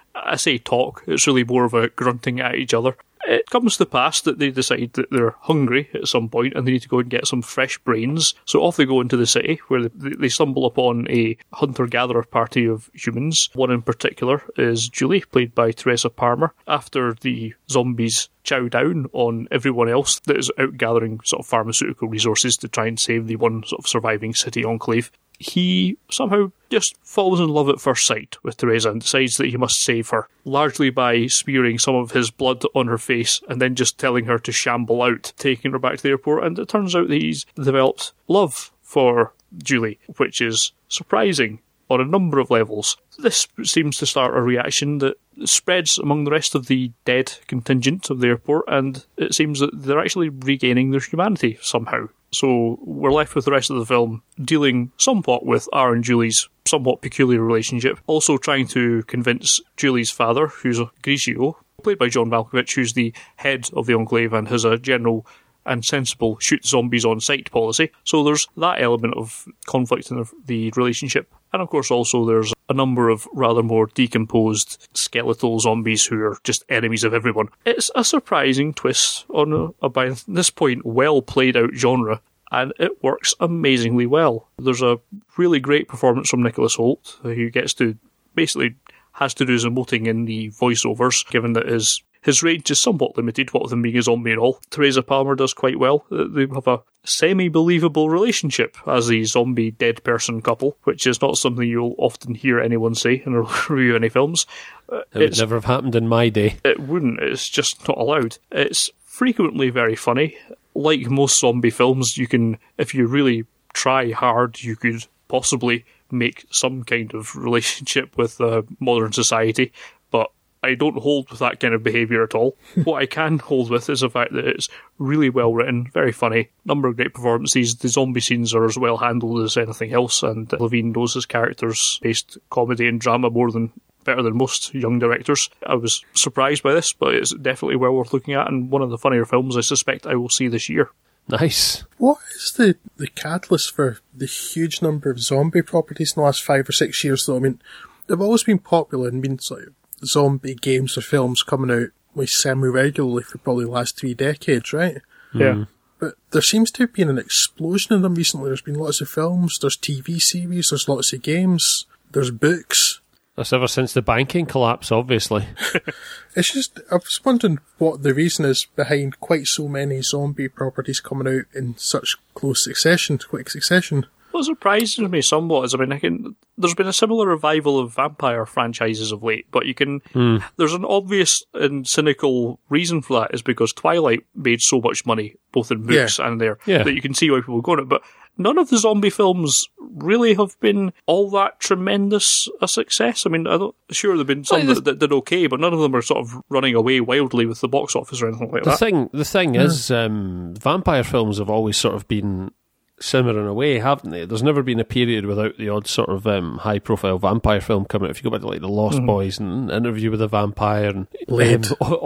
I say talk, it's really more of a grunting at each other. It comes to pass that they decide that they're hungry at some point and they need to go and get some fresh brains. So off they go into the city, where they stumble upon a hunter-gatherer party of humans. One in particular is Julie, played by Teresa Palmer. After the zombies chow down on everyone else that is out gathering sort of pharmaceutical resources to try and save the one sort of surviving city enclave, he somehow just falls in love at first sight with Teresa and decides that he must save her, largely by smearing some of his blood on her face and then just telling her to shamble out, taking her back to the airport. And it turns out that he's developed love for Julie, which is surprising on a number of levels. This seems to start a reaction that spreads among the rest of the dead contingent of the airport, and it seems that they're actually regaining their humanity somehow. So we're left with the rest of the film dealing somewhat with R and Julie's somewhat peculiar relationship, also trying to convince Julie's father, who's a Grigio, played by John Malkovich, who's the head of the Enclave and has a general and sensible shoot zombies on sight policy. So there's that element of conflict in the relationship. And of course also there's a number of rather more decomposed skeletal zombies who are just enemies of everyone. It's a surprising twist on a by this point well played out genre, and it works amazingly well. There's a really great performance from Nicholas Hoult, who gets to basically has to do his emoting in the voiceovers, given that his range is somewhat limited, what with him being a zombie and all. Teresa Palmer does quite well. They have a semi-believable relationship as a zombie dead person couple, which is not something you'll often hear anyone say in a review of any films. It would never have happened in my day. It wouldn't. It's just not allowed. It's frequently very funny. Like most zombie films, you can, if you really try hard, you could possibly make some kind of relationship with modern society, but I don't hold with that kind of behaviour at all. What I can hold with is the fact that it's really well written, very funny, number of great performances. The zombie scenes are as well handled as anything else, and Levine knows his characters-based comedy and drama better than most young directors. I was surprised by this, but it's definitely well worth looking at, and one of the funnier films I suspect I will see this year. Nice. What is the catalyst for the huge number of zombie properties in the last 5 or 6 years, though? I mean, they've always been popular and been sort of zombie games or films coming out like semi-regularly for probably the last 3 decades, right? Yeah. But there seems to have been an explosion in them recently. There's been lots of films, there's TV series, there's lots of games, there's books. That's ever since the banking collapse, obviously. It's just, I was wondering what the reason is behind quite so many zombie properties coming out in such quick succession. What surprises me somewhat is, there's been a similar revival of vampire franchises of late, but there's an obvious and cynical reason for that, is because Twilight made so much money, both in books and there, that you can see why people are going it. But none of the zombie films really have been all that tremendous a success. Sure, there have been some that did okay, but none of them are sort of running away wildly with the box office or anything like that. The thing is, vampire films have always sort of been simmering away, haven't they? There's never been a period without the odd sort of high-profile vampire film coming out. If you go back to like The Lost Boys and Interview with a Vampire and Blade,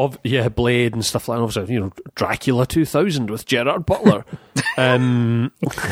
Blade and stuff like that. Obviously, Dracula 2000 with Gerard Butler, an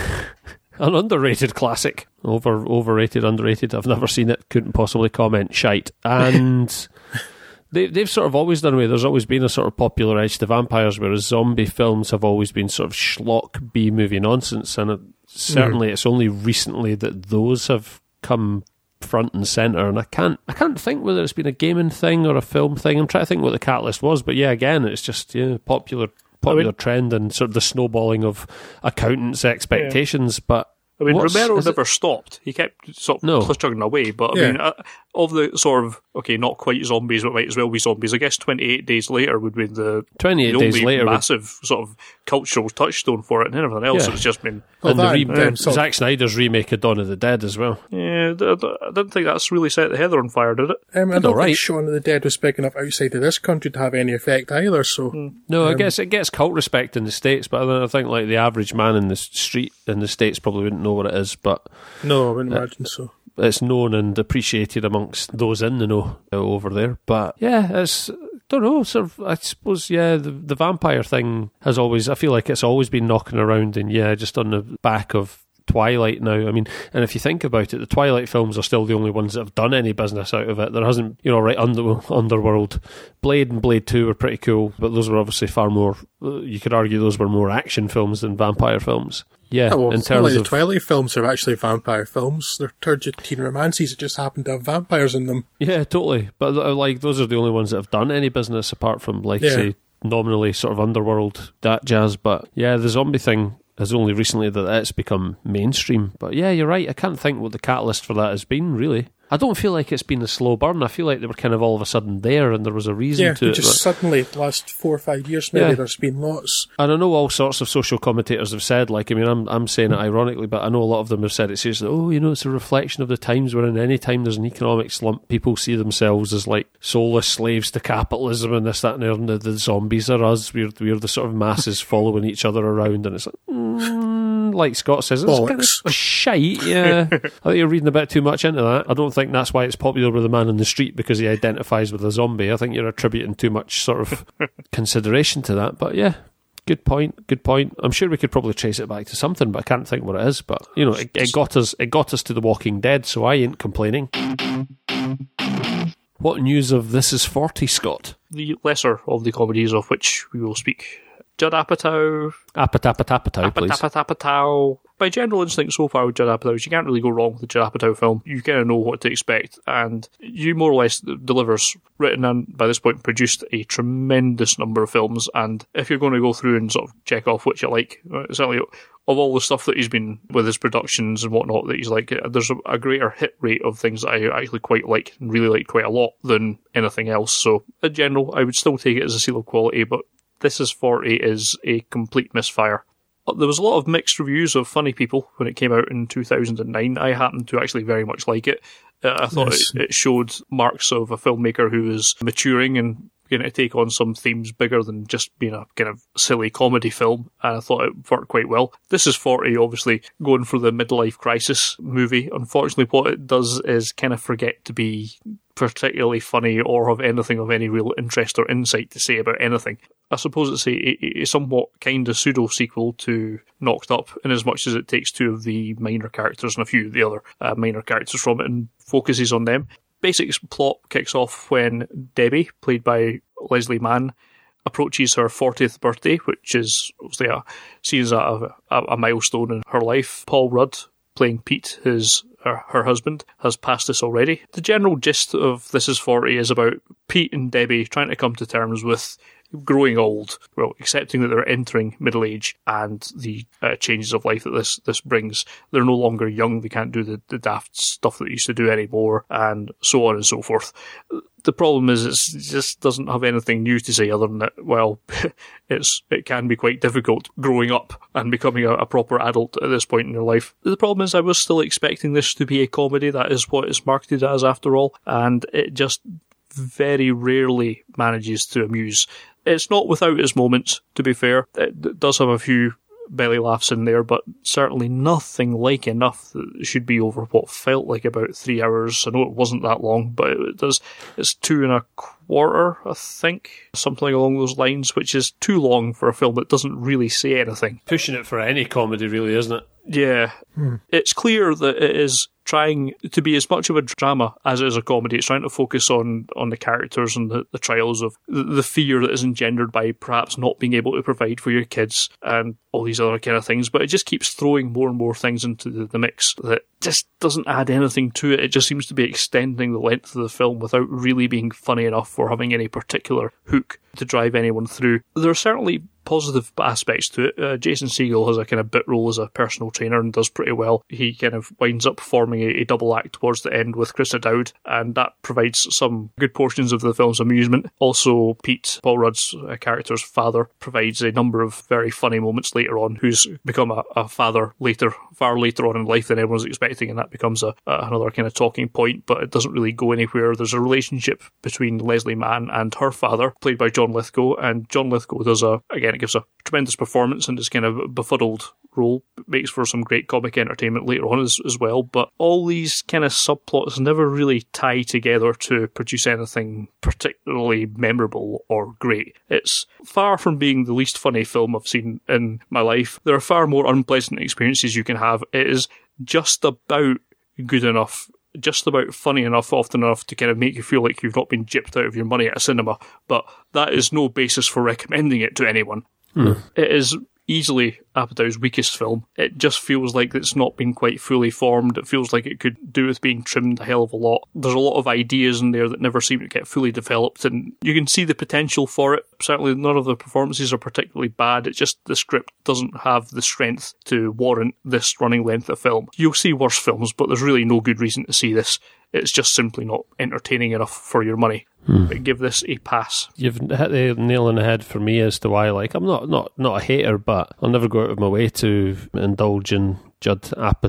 underrated classic, overrated, underrated. I've never seen it. Couldn't possibly comment. Shite. And They've sort of always done away. There's always been a sort of popular edge to vampires, whereas zombie films have always been sort of schlock B-movie nonsense, and certainly it's only recently that those have come front and centre. And I can't think whether it's been a gaming thing or a film thing. I'm trying to think what the catalyst was, but again, it's just popular trend and sort of the snowballing of accountants' expectations, but. Romero never stopped. He kept sort of chugging away, but of the sort of, not quite zombies, but might as well be zombies, I guess 28 Days Later would be the only massive sort of cultural touchstone for it, and everything else has just been... Zack Snyder's remake of Dawn of the Dead as well. Yeah, I didn't think that's really set the heather on fire, did it? I don't think Shaun of the Dead was big enough outside of this country to have any effect either, so... No, I guess it gets cult respect in the States, but I think like the average man in the street in the States probably wouldn't know what it is, but... No, I wouldn't imagine so. It's known and appreciated amongst those in the know over there, but it's... don't know, sort of, I suppose, the vampire thing has always, I feel like it's always been knocking around, and just on the back of Twilight now. I mean, and if you think about it, the Twilight films are still the only ones that have done any business out of it. There hasn't, right, Underworld. Blade and Blade 2 were pretty cool, but those were obviously far more, you could argue those were more action films than vampire films. Yeah, well, in terms the of... Twilight films are actually vampire films. They're turgid teen romances that just happen to have vampires in them. Yeah, totally. But those are the only ones that have done any business apart from, say, nominally sort of Underworld, that jazz. But yeah, the zombie thing has only recently that it's become mainstream. But yeah, you're right. I can't think what the catalyst for that has been, really. I don't feel like it's been a slow burn. I feel like they were kind of all of a sudden there and there was a reason to it. Just suddenly, the last 4 or 5 years maybe, there's been lots. And I know all sorts of social commentators have said, I'm saying it ironically, but I know a lot of them have said it seriously, it's a reflection of the times we're in. Any time there's an economic slump, people see themselves as like soulless slaves to capitalism and this, that and the zombies are us. We're the sort of masses following each other around, and it's like Scott says, it's kind of shite, yeah. I think you're reading a bit too much into that. I don't think that's why it's popular with the man in the street, because he identifies with a zombie. I think you're attributing too much sort of consideration to that. But yeah, good point. I'm sure we could probably trace it back to something, but I can't think what it is. But it got us to The Walking Dead, so I ain't complaining. What news of This Is 40, Scott? The lesser of the comedies of which we will speak. Judd Apatow. Apatow, please. Apatow. By general instinct so far with Judd Apatow, you can't really go wrong with a Judd Apatow film. You kind of know what to expect, and you more or less delivers, written and by this point produced, a tremendous number of films. And if you're going to go through and sort of check off what you like, certainly of all the stuff that he's been with his productions and whatnot that he's like, there's a greater hit rate of things that I actually quite like and really like quite a lot than anything else. So in general, I would still take it as a seal of quality, but This Is 40 is a complete misfire. There was a lot of mixed reviews of Funny People when it came out in 2009. I happened to actually very much like it. I thought it showed marks of a filmmaker who was maturing and going to take on some themes bigger than just being a kind of silly comedy film, and I thought it worked quite well. This Is 40, obviously going for the midlife crisis movie. Unfortunately, what it does is kind of forget to be particularly funny or have anything of any real interest or insight to say about anything. I suppose it's a somewhat kind of pseudo-sequel to Knocked Up, in as much as it takes two of the minor characters and a few of the other minor characters from it and focuses on them. Basic plot kicks off when Debbie, played by Leslie Mann, approaches her 40th birthday, which is obviously seen as a milestone in her life. Paul Rudd, playing Pete, her husband, has passed this already. The general gist of This Is 40 is about Pete and Debbie trying to come to terms with growing old, accepting that they're entering middle age and the changes of life that this brings. They're no longer young, they can't do the daft stuff that they used to do anymore, and so on and so forth. The problem is it just doesn't have anything new to say other than that, it can be quite difficult growing up and becoming a proper adult at this point in your life. The problem is I was still expecting this to be a comedy. That is what it's marketed as after all, and it just very rarely manages to amuse. It's not without its moments, to be fair. It does have a few belly laughs in there, but certainly nothing like enough that it should be over what felt like about 3 hours. I know it wasn't that long, but it's 2.25, I think, something along those lines, which is too long for a film that doesn't really say anything. Pushing it for any comedy, really, isn't it? Yeah. It's clear that it is trying to be as much of a drama as it is a comedy. It's trying to focus on the characters and the trials of the fear that is engendered by perhaps not being able to provide for your kids and all these other kind of things, but it just keeps throwing more and more things into the mix that just doesn't add anything to it. It just seems to be extending the length of the film without really being funny enough or having any particular hook to drive anyone through. There are certainly positive aspects to it. Jason Segel has a kind of bit role as a personal trainer and does pretty well. He kind of winds up forming a double act towards the end with Chris O'Dowd, and that provides some good portions of the film's amusement. Also, Pete, Paul Rudd's character's father, provides a number of very funny moments later on, who's become a father far later on in life than everyone was expecting, and that becomes another kind of talking point, but it doesn't really go anywhere. There's a relationship between Leslie Mann and her father, played by John Lithgow, and John Lithgow gives a tremendous performance and is kind of befuddled role, makes for some great comic entertainment later on as well, but all these kind of subplots never really tie together to produce anything particularly memorable or great. It's far from being the least funny film I've seen in my life. There are far more unpleasant experiences you can have. It is just about good enough, just about funny enough, often enough to kind of make you feel like you've not been gypped out of your money at a cinema, but that is no basis for recommending it to anyone. It is easily Apatow's weakest film. It just feels like it's not been quite fully formed. It feels like it could do with being trimmed a hell of a lot. There's a lot of ideas in there that never seem to get fully developed, and you can see the potential for it. Certainly none of the performances are particularly bad. It's just the script doesn't have the strength to warrant this running length of film. You'll see worse films, but there's really no good reason to see this. It's just simply not entertaining enough for your money. But give this a pass. You've hit the nail on the head for me as to why, like, I'm not a hater, but I'll never go out of my way to indulge in Judd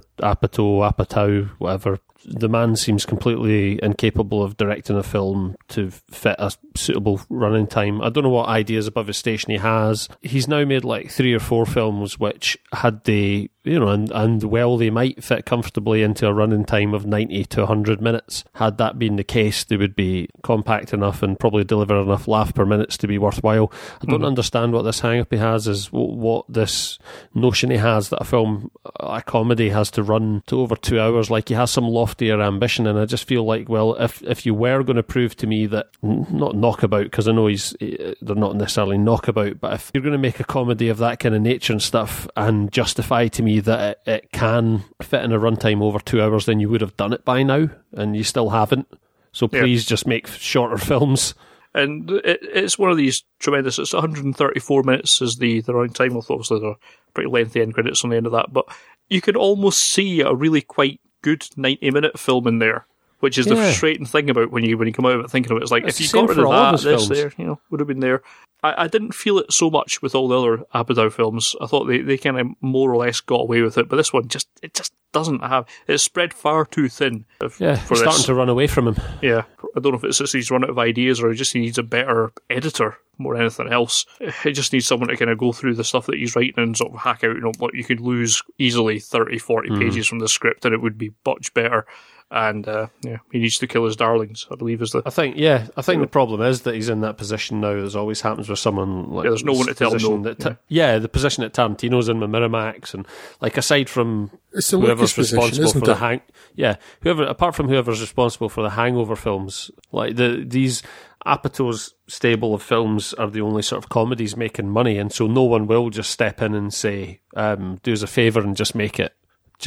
Apatow, whatever. The man seems completely incapable of directing a film to fit a suitable running time. I don't know what ideas above his station he has. He's now made like 3 or 4 films which had the, and well, they might fit comfortably into a running time of 90 to 100 minutes. Had that been the case, they would be compact enough and probably deliver enough laugh per minutes to be worthwhile. I don't understand what this hang-up he has, is what this notion he has that a comedy has to run to over 2 hours. Like, he has some loftier ambition, and I just feel like, well, if you were going to prove to me that, not Knockabout, because I know they're not necessarily Knockabout, but if you're going to make a comedy of that kind of nature and stuff and justify to me that it can fit in a runtime over 2 hours, then you would have done it by now, and you still haven't. So please just make shorter films. And it's one of these tremendous, it's 134 minutes is the running time, although obviously there are pretty lengthy end credits on the end of that, but you can almost see a really quite good 90-minute film in there, which is the frustrating thing about when you come out of it thinking of it. It's like, if you got rid of that, this there, would have been there. I didn't feel it so much with all the other Apatow films. I thought they kind of more or less got away with it, but this one just doesn't have. It's spread far too thin. For starting to run away from him. Yeah, I don't know if it's just he's run out of ideas or he needs a better editor more than anything else. He just needs someone to kind of go through the stuff that he's writing and sort of hack out. What you could lose easily 30, 40 pages from the script, and it would be much better. And he needs to kill his darlings, I believe, is the... I think the problem is that he's in that position now, as always happens with someone like... Yeah, there's no one to tell him no. The position that Tarantino's in with Miramax, and, like, aside from whoever's responsible for the apart from whoever's responsible for the Hangover films, like, these Apatow's stable of films are the only sort of comedies making money, and so no one will just step in and say, do us a favour and just make it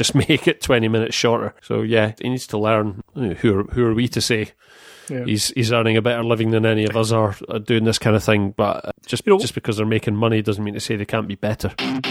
20 minutes shorter. So he needs to learn. Who are we to say he's earning a better living than any of us are doing this kind of thing? But just because they're making money doesn't mean to say they can't be better.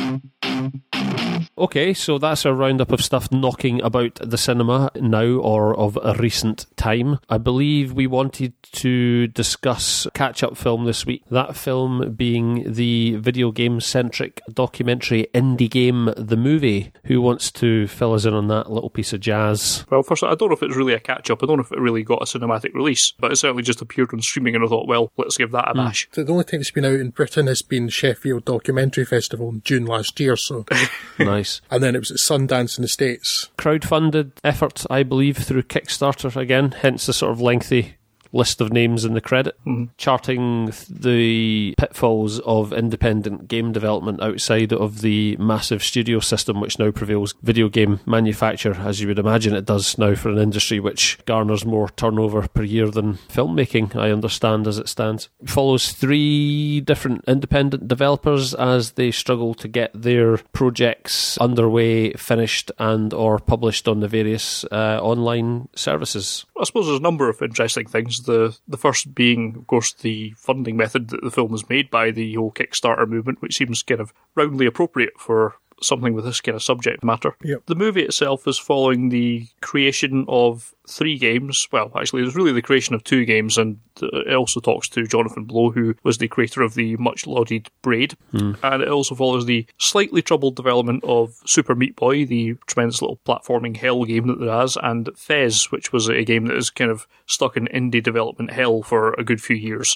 Okay, so that's a roundup of stuff knocking about the cinema now or of a recent time. I believe we wanted to discuss a catch-up film this week. That film being the video game-centric documentary Indie Game The Movie. Who wants to fill us in on that little piece of jazz? Well, first, I don't know if it's really a catch-up. I don't know if it really got a cinematic release, but it certainly just appeared on streaming, and I thought, well, let's give that a bash. The only time it's been out in Britain has been Sheffield Documentary Festival in June last year, so... Nice. And then it was at Sundance in the States. Crowdfunded effort, I believe, through Kickstarter again, hence the sort of lengthy list of names in the credit, charting the pitfalls of independent game development outside of the massive studio system which now prevails video game manufacture, as you would imagine it does now for an industry which garners more turnover per year than filmmaking, I understand, as it stands. It follows 3 different independent developers as they struggle to get their projects underway, finished and or published on the various online services. I suppose there's a number of interesting things. The first being, of course, the funding method that the film was made by, the whole Kickstarter movement, which seems kind of roundly appropriate for something with this kind of subject matter. Yep. The movie itself is following the creation of 3 games. Well, actually, it was really the creation of 2 games, and it also talks to Jonathan Blow, who was the creator of the much-lauded Braid. And it also follows the slightly troubled development of Super Meat Boy, the tremendous little platforming hell game that there has, and Fez, which was a game that is kind of stuck in indie development hell for a good few years.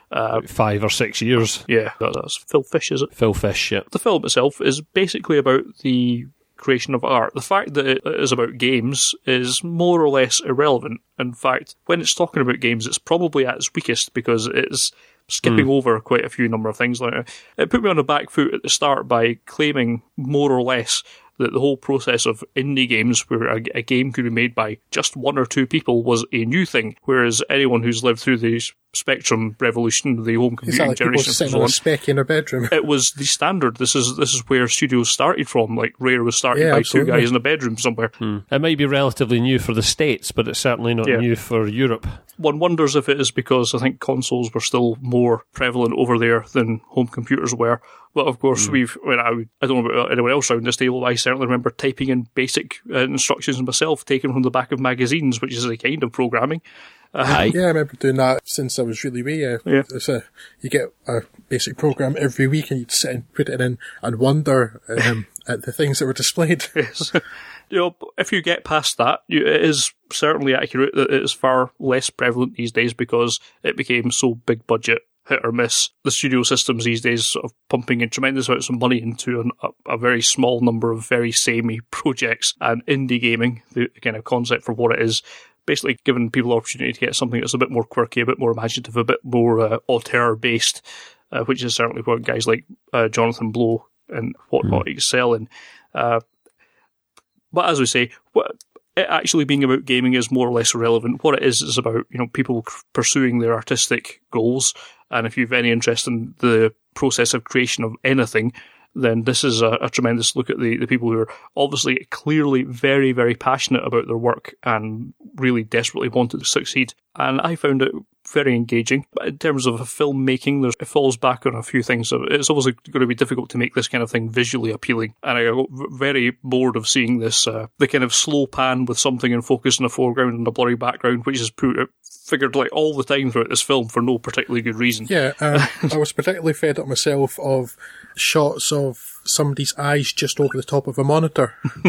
5 or 6 years. Yeah, that's Phil Fish, is it? Phil Fish, yeah. The film itself is basically about the creation of art. The fact that it is about games is more or less irrelevant. In fact, when it's talking about games, it's probably at its weakest because it's skipping over quite a few number of things. Like it put me on the back foot at the start by claiming more or less that the whole process of indie games where a game could be made by just one or two people was a new thing, whereas anyone who's lived through the Spectrum revolution, the home computing like generation, people sitting on a spec in a bedroom. It was the standard. This is where studios started from. Like Rare was started by absolutely. 2 guys in a bedroom somewhere. It might be relatively new for the States, but it's certainly not new for Europe. One wonders if it is because I think consoles were still more prevalent over there than home computers were. But of course, I don't know about anyone else around this table, I certainly remember typing in basic instructions myself, taken from the back of magazines, which is a kind of programming. Yeah, I remember doing that since I was really wee. You get a basic program every week and you'd sit and put it in and wonder at the things that were displayed. Yes. If you get past that, it is certainly accurate that it is far less prevalent these days because it became so big budget, hit or miss. The studio systems these days sort of pumping in tremendous amounts of money into a very small number of very samey projects, and indie gaming, the kind of concept for what it is, basically giving people the opportunity to get something that's a bit more quirky, a bit more imaginative, a bit more auteur-based, which is certainly what guys like Jonathan Blow and whatnot excel in. But as we say, it actually being about gaming is more or less irrelevant. What it is about people pursuing their artistic goals, and if you've any interest in the process of creation of anything, then this is a tremendous look at the people who are obviously clearly very, very passionate about their work and really desperately wanted to succeed. And I found it very engaging. But in terms of filmmaking, it falls back on a few things. So it's obviously going to be difficult to make this kind of thing visually appealing. And I got very bored of seeing this, the kind of slow pan with something in focus in the foreground and a blurry background, which is figured like all the time throughout this film for no particularly good reason. Yeah, I was particularly fed up myself of shots of somebody's eyes just over the top of a monitor.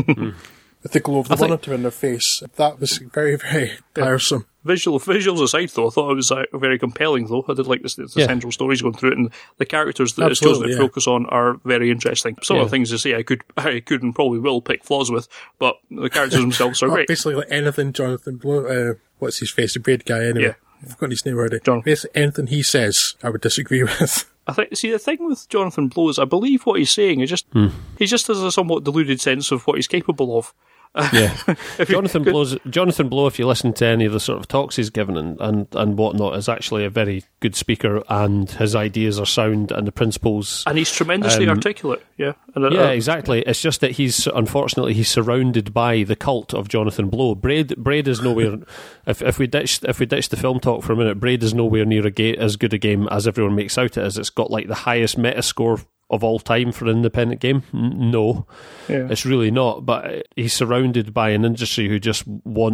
With the glow of the monitor in their face. That was very, very tiresome. Visuals aside, though, I thought it was very compelling, though. I did like the central stories going through it, and the characters that it's chosen to focus on are very interesting. Some of the things to say I could and probably will pick flaws with, but the characters themselves are great. Basically, like anything Jonathan Blow, what's his face, the braid guy anyway. Yeah. I've forgotten his name already. John. Basically, anything he says, I would disagree with. The thing with Jonathan Blow is I believe what he's saying is just, he just has a somewhat deluded sense of what he's capable of. Yeah, Jonathan Blow, if you listen to any of the sort of talks he's given and whatnot, is actually a very good speaker, and his ideas are sound, and the principles. And he's tremendously articulate. Yeah, exactly. It's just that he's surrounded by the cult of Jonathan Blow. Braid is nowhere. if we ditch the film talk for a minute, Braid is nowhere near as good a game as everyone makes out it is. It's got like the highest Metascore of all time for an independent game. No, it's really not. But he's surrounded by an industry who just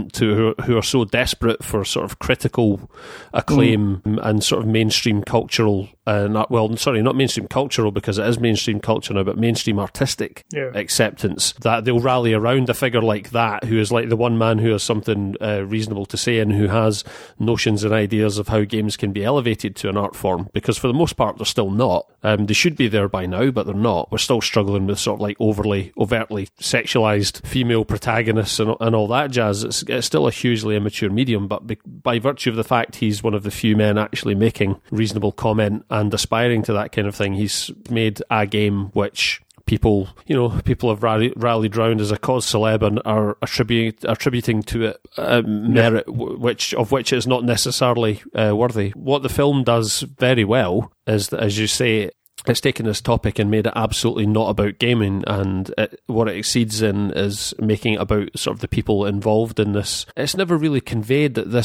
who are so desperate for sort of critical acclaim and sort of mainstream cultural, not mainstream cultural because it is mainstream culture now, but mainstream artistic acceptance, that they'll rally around a figure like that, who is like the one man who has something reasonable to say and who has notions and ideas of how games can be elevated to an art form, because for the most part they're still not. They should be there by now, but they're not. We're still struggling with sort of like overtly sexualized female protagonists and all that jazz. It's still a hugely immature medium, but by virtue of the fact he's one of the few men actually making reasonable comment and aspiring to that kind of thing, he's made a game which people have rallied round as a cause celeb and are attributing to it merit, which is not necessarily worthy. What the film does very well is that, as you say, it's taken this topic and made it absolutely not about gaming, and what it exceeds in is making it about sort of the people involved in this. It's never really conveyed that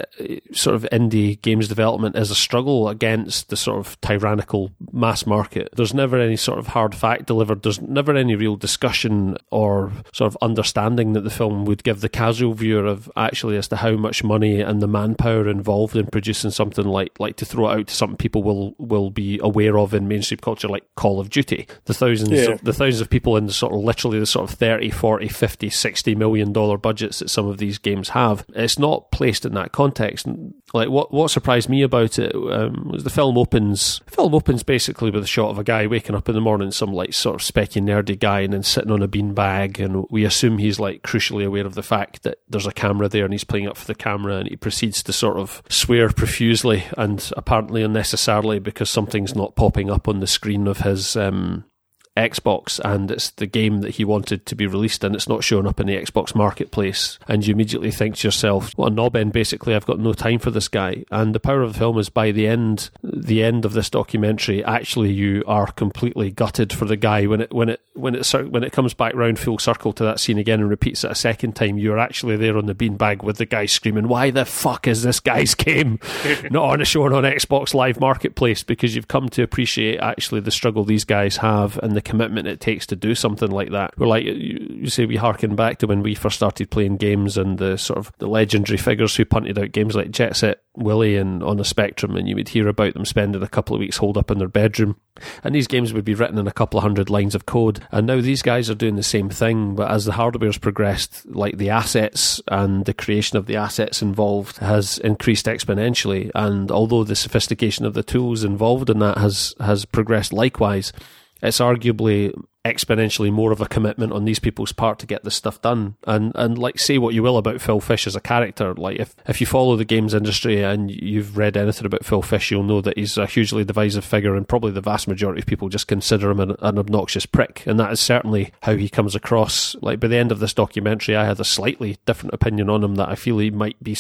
sort of indie games development is a struggle against the sort of tyrannical mass market. There's never any sort of hard fact delivered. There's never any real discussion or sort of understanding that the film would give the casual viewer of actually as to how much money and the manpower involved in producing something like to throw it out to something people will be aware of in mainstream culture, like Call of Duty. The thousands of people in the sort of literally the sort of 30, 40, 50, $60 million budgets that some of these games have. It's not placed in that context. Like what surprised me about it was the film opens basically with a shot of a guy waking up in the morning, some like sort of specky nerdy guy, and then sitting on a beanbag, and we assume he's like crucially aware of the fact that there's a camera there and he's playing up for the camera, and he proceeds to sort of swear profusely and apparently unnecessarily because something's not popping up on the screen of his Xbox, and it's the game that he wanted to be released and it's not showing up in the Xbox marketplace, and you immediately think to yourself, what a knob-end, basically. I've got no time for this guy. And the power of the film is by the end of this documentary, actually you are completely gutted for the guy. When it comes back round full circle to that scene again and repeats it a second time, you're actually there on the beanbag with the guy screaming, why the fuck is this guy's game not on a show on Xbox Live Marketplace? Because you've come to appreciate actually the struggle these guys have and the commitment it takes to do something like that. We're like, you say, we harken back to when we first started playing games and the sort of the legendary figures who punted out games like Jet Set Willy and on the Spectrum, and you would hear about them spending a couple of weeks holed up in their bedroom, and these games would be written in a couple of hundred lines of code. And now these guys are doing the same thing, but as the hardware's progressed, like the assets and the creation of the assets involved has increased exponentially, and although the sophistication of the tools involved in that has progressed likewise, it's arguably exponentially more of a commitment on these people's part to get this stuff done. And like, say what you will about Phil Fish as a character, like if you follow the games industry and you've read anything about Phil Fish, you'll know that he's a hugely divisive figure, and probably the vast majority of people just consider him an obnoxious prick, and that is certainly how he comes across. Like, by the end of this documentary, I had a slightly different opinion on him, that I feel he might be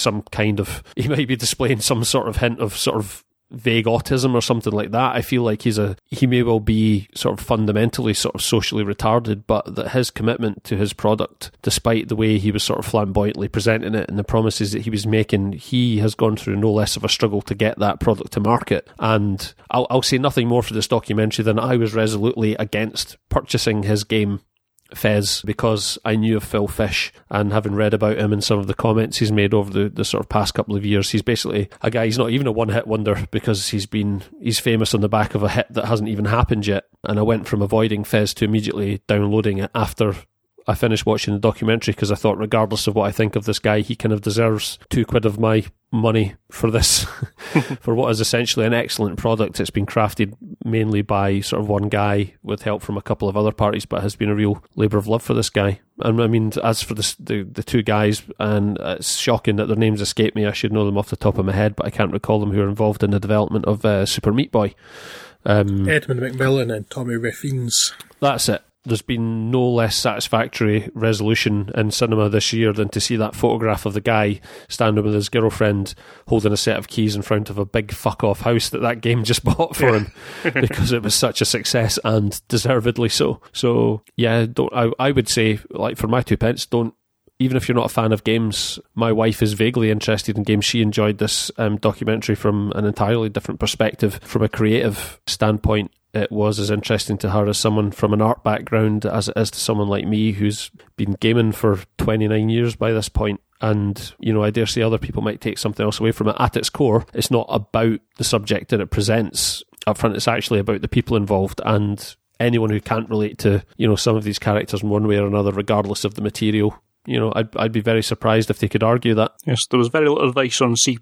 displaying some sort of hint of sort of vague autism or something like that. I feel like he may well be sort of fundamentally sort of socially retarded, but that his commitment to his product, despite the way he was sort of flamboyantly presenting it and the promises that he was making, he has gone through no less of a struggle to get that product to market. And I'll say nothing more for this documentary than I was resolutely against purchasing his game Fez, because I knew of Phil Fish, and having read about him and some of the comments he's made over the sort of past couple of years, he's basically a guy, he's not even a one-hit wonder, because he's famous on the back of a hit that hasn't even happened yet. And I went from avoiding Fez to immediately downloading it after I finished watching the documentary, because I thought, regardless of what I think of this guy, he kind of deserves £2 of my money for this, for what is essentially an excellent product. It's been crafted mainly by sort of one guy with help from a couple of other parties, but has been a real labour of love for this guy. And I mean, as for the two guys, and it's shocking that their names escape me, I should know them off the top of my head, but I can't recall them, who are involved in the development of Super Meat Boy. Edmund McMillan and Tommy Raffines. That's it. There's been no less satisfactory resolution in cinema this year than to see that photograph of the guy standing with his girlfriend holding a set of keys in front of a big fuck-off house that game just bought for him, because it was such a success, and deservedly so. So, yeah, I would say, like, for my 2 pence, don't, even if you're not a fan of games, my wife is vaguely interested in games. She enjoyed this documentary from an entirely different perspective. From a creative standpoint, it was as interesting to her as someone from an art background as it is to someone like me who's been gaming for 29 years by this point. And, you know, I dare say other people might take something else away from it. At its core, it's not about the subject that it presents up front. It's actually about the people involved, and anyone who can't relate to, you know, some of these characters in one way or another, regardless of the material. You know, I'd be very surprised if they could argue that. Yes, there was very little advice on C++.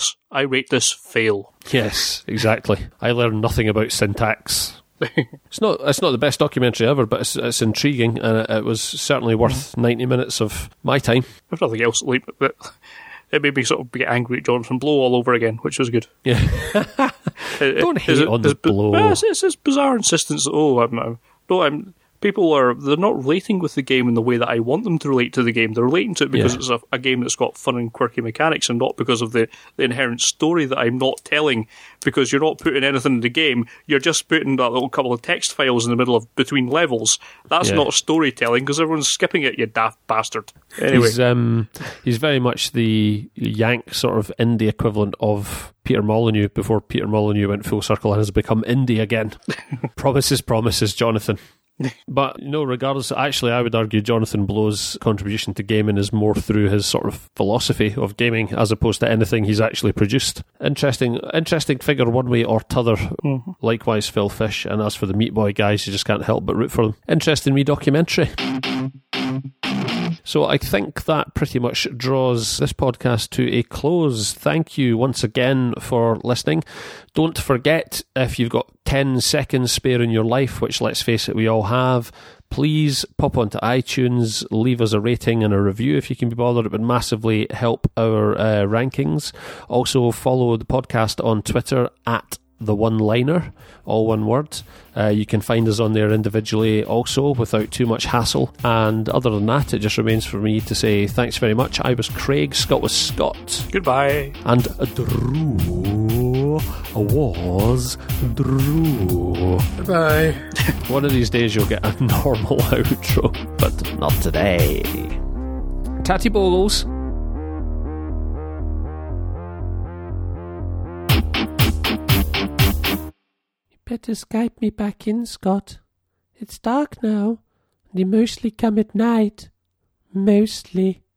I rate this fail. Yes, exactly. I learned nothing about syntax. It's not the best documentary ever, but it's intriguing, and it was certainly worth 90 minutes of my time. There's nothing else, but it made me sort of get angry at Jonathan Blow all over again, which was good. Yeah. Don't hate on the Blow. It's this bizarre insistence that, they're not relating with the game in the way that I want them to relate to the game. They're relating to it because it's a game that's got fun and quirky mechanics, and not because of the inherent story that I'm not telling, because you're not putting anything in the game. You're just putting that little couple of text files in the middle of between levels. That's not storytelling, because everyone's skipping it, you daft bastard. Anyway. He's very much the Yank sort of indie equivalent of Peter Molyneux before Peter Molyneux went full circle and has become indie again. Promises, Jonathan. But, regardless, actually, I would argue Jonathan Blow's contribution to gaming is more through his sort of philosophy of gaming as opposed to anything he's actually produced. Interesting figure one way or t'other. Mm-hmm. Likewise, Phil Fish. And as for the Meat Boy guys, you just can't help but root for them. Interesting wee documentary. So I think that pretty much draws this podcast to a close. Thank you once again for listening. Don't forget, if you've got 10 seconds spare in your life, which let's face it, we all have, please pop onto iTunes, leave us a rating and a review if you can be bothered. It would massively help our rankings. Also follow the podcast on Twitter at The One Liner, all one word. You can find us on there individually also without too much hassle. And other than that, it just remains for me to say thanks very much. I was Craig, Scott was Scott. Goodbye. And Drew was Drew. Bye. One of these days you'll get a normal outro, but not today. Tatty Bogles. Better Skype me back in, Scott. It's dark now, and you mostly come at night. Mostly.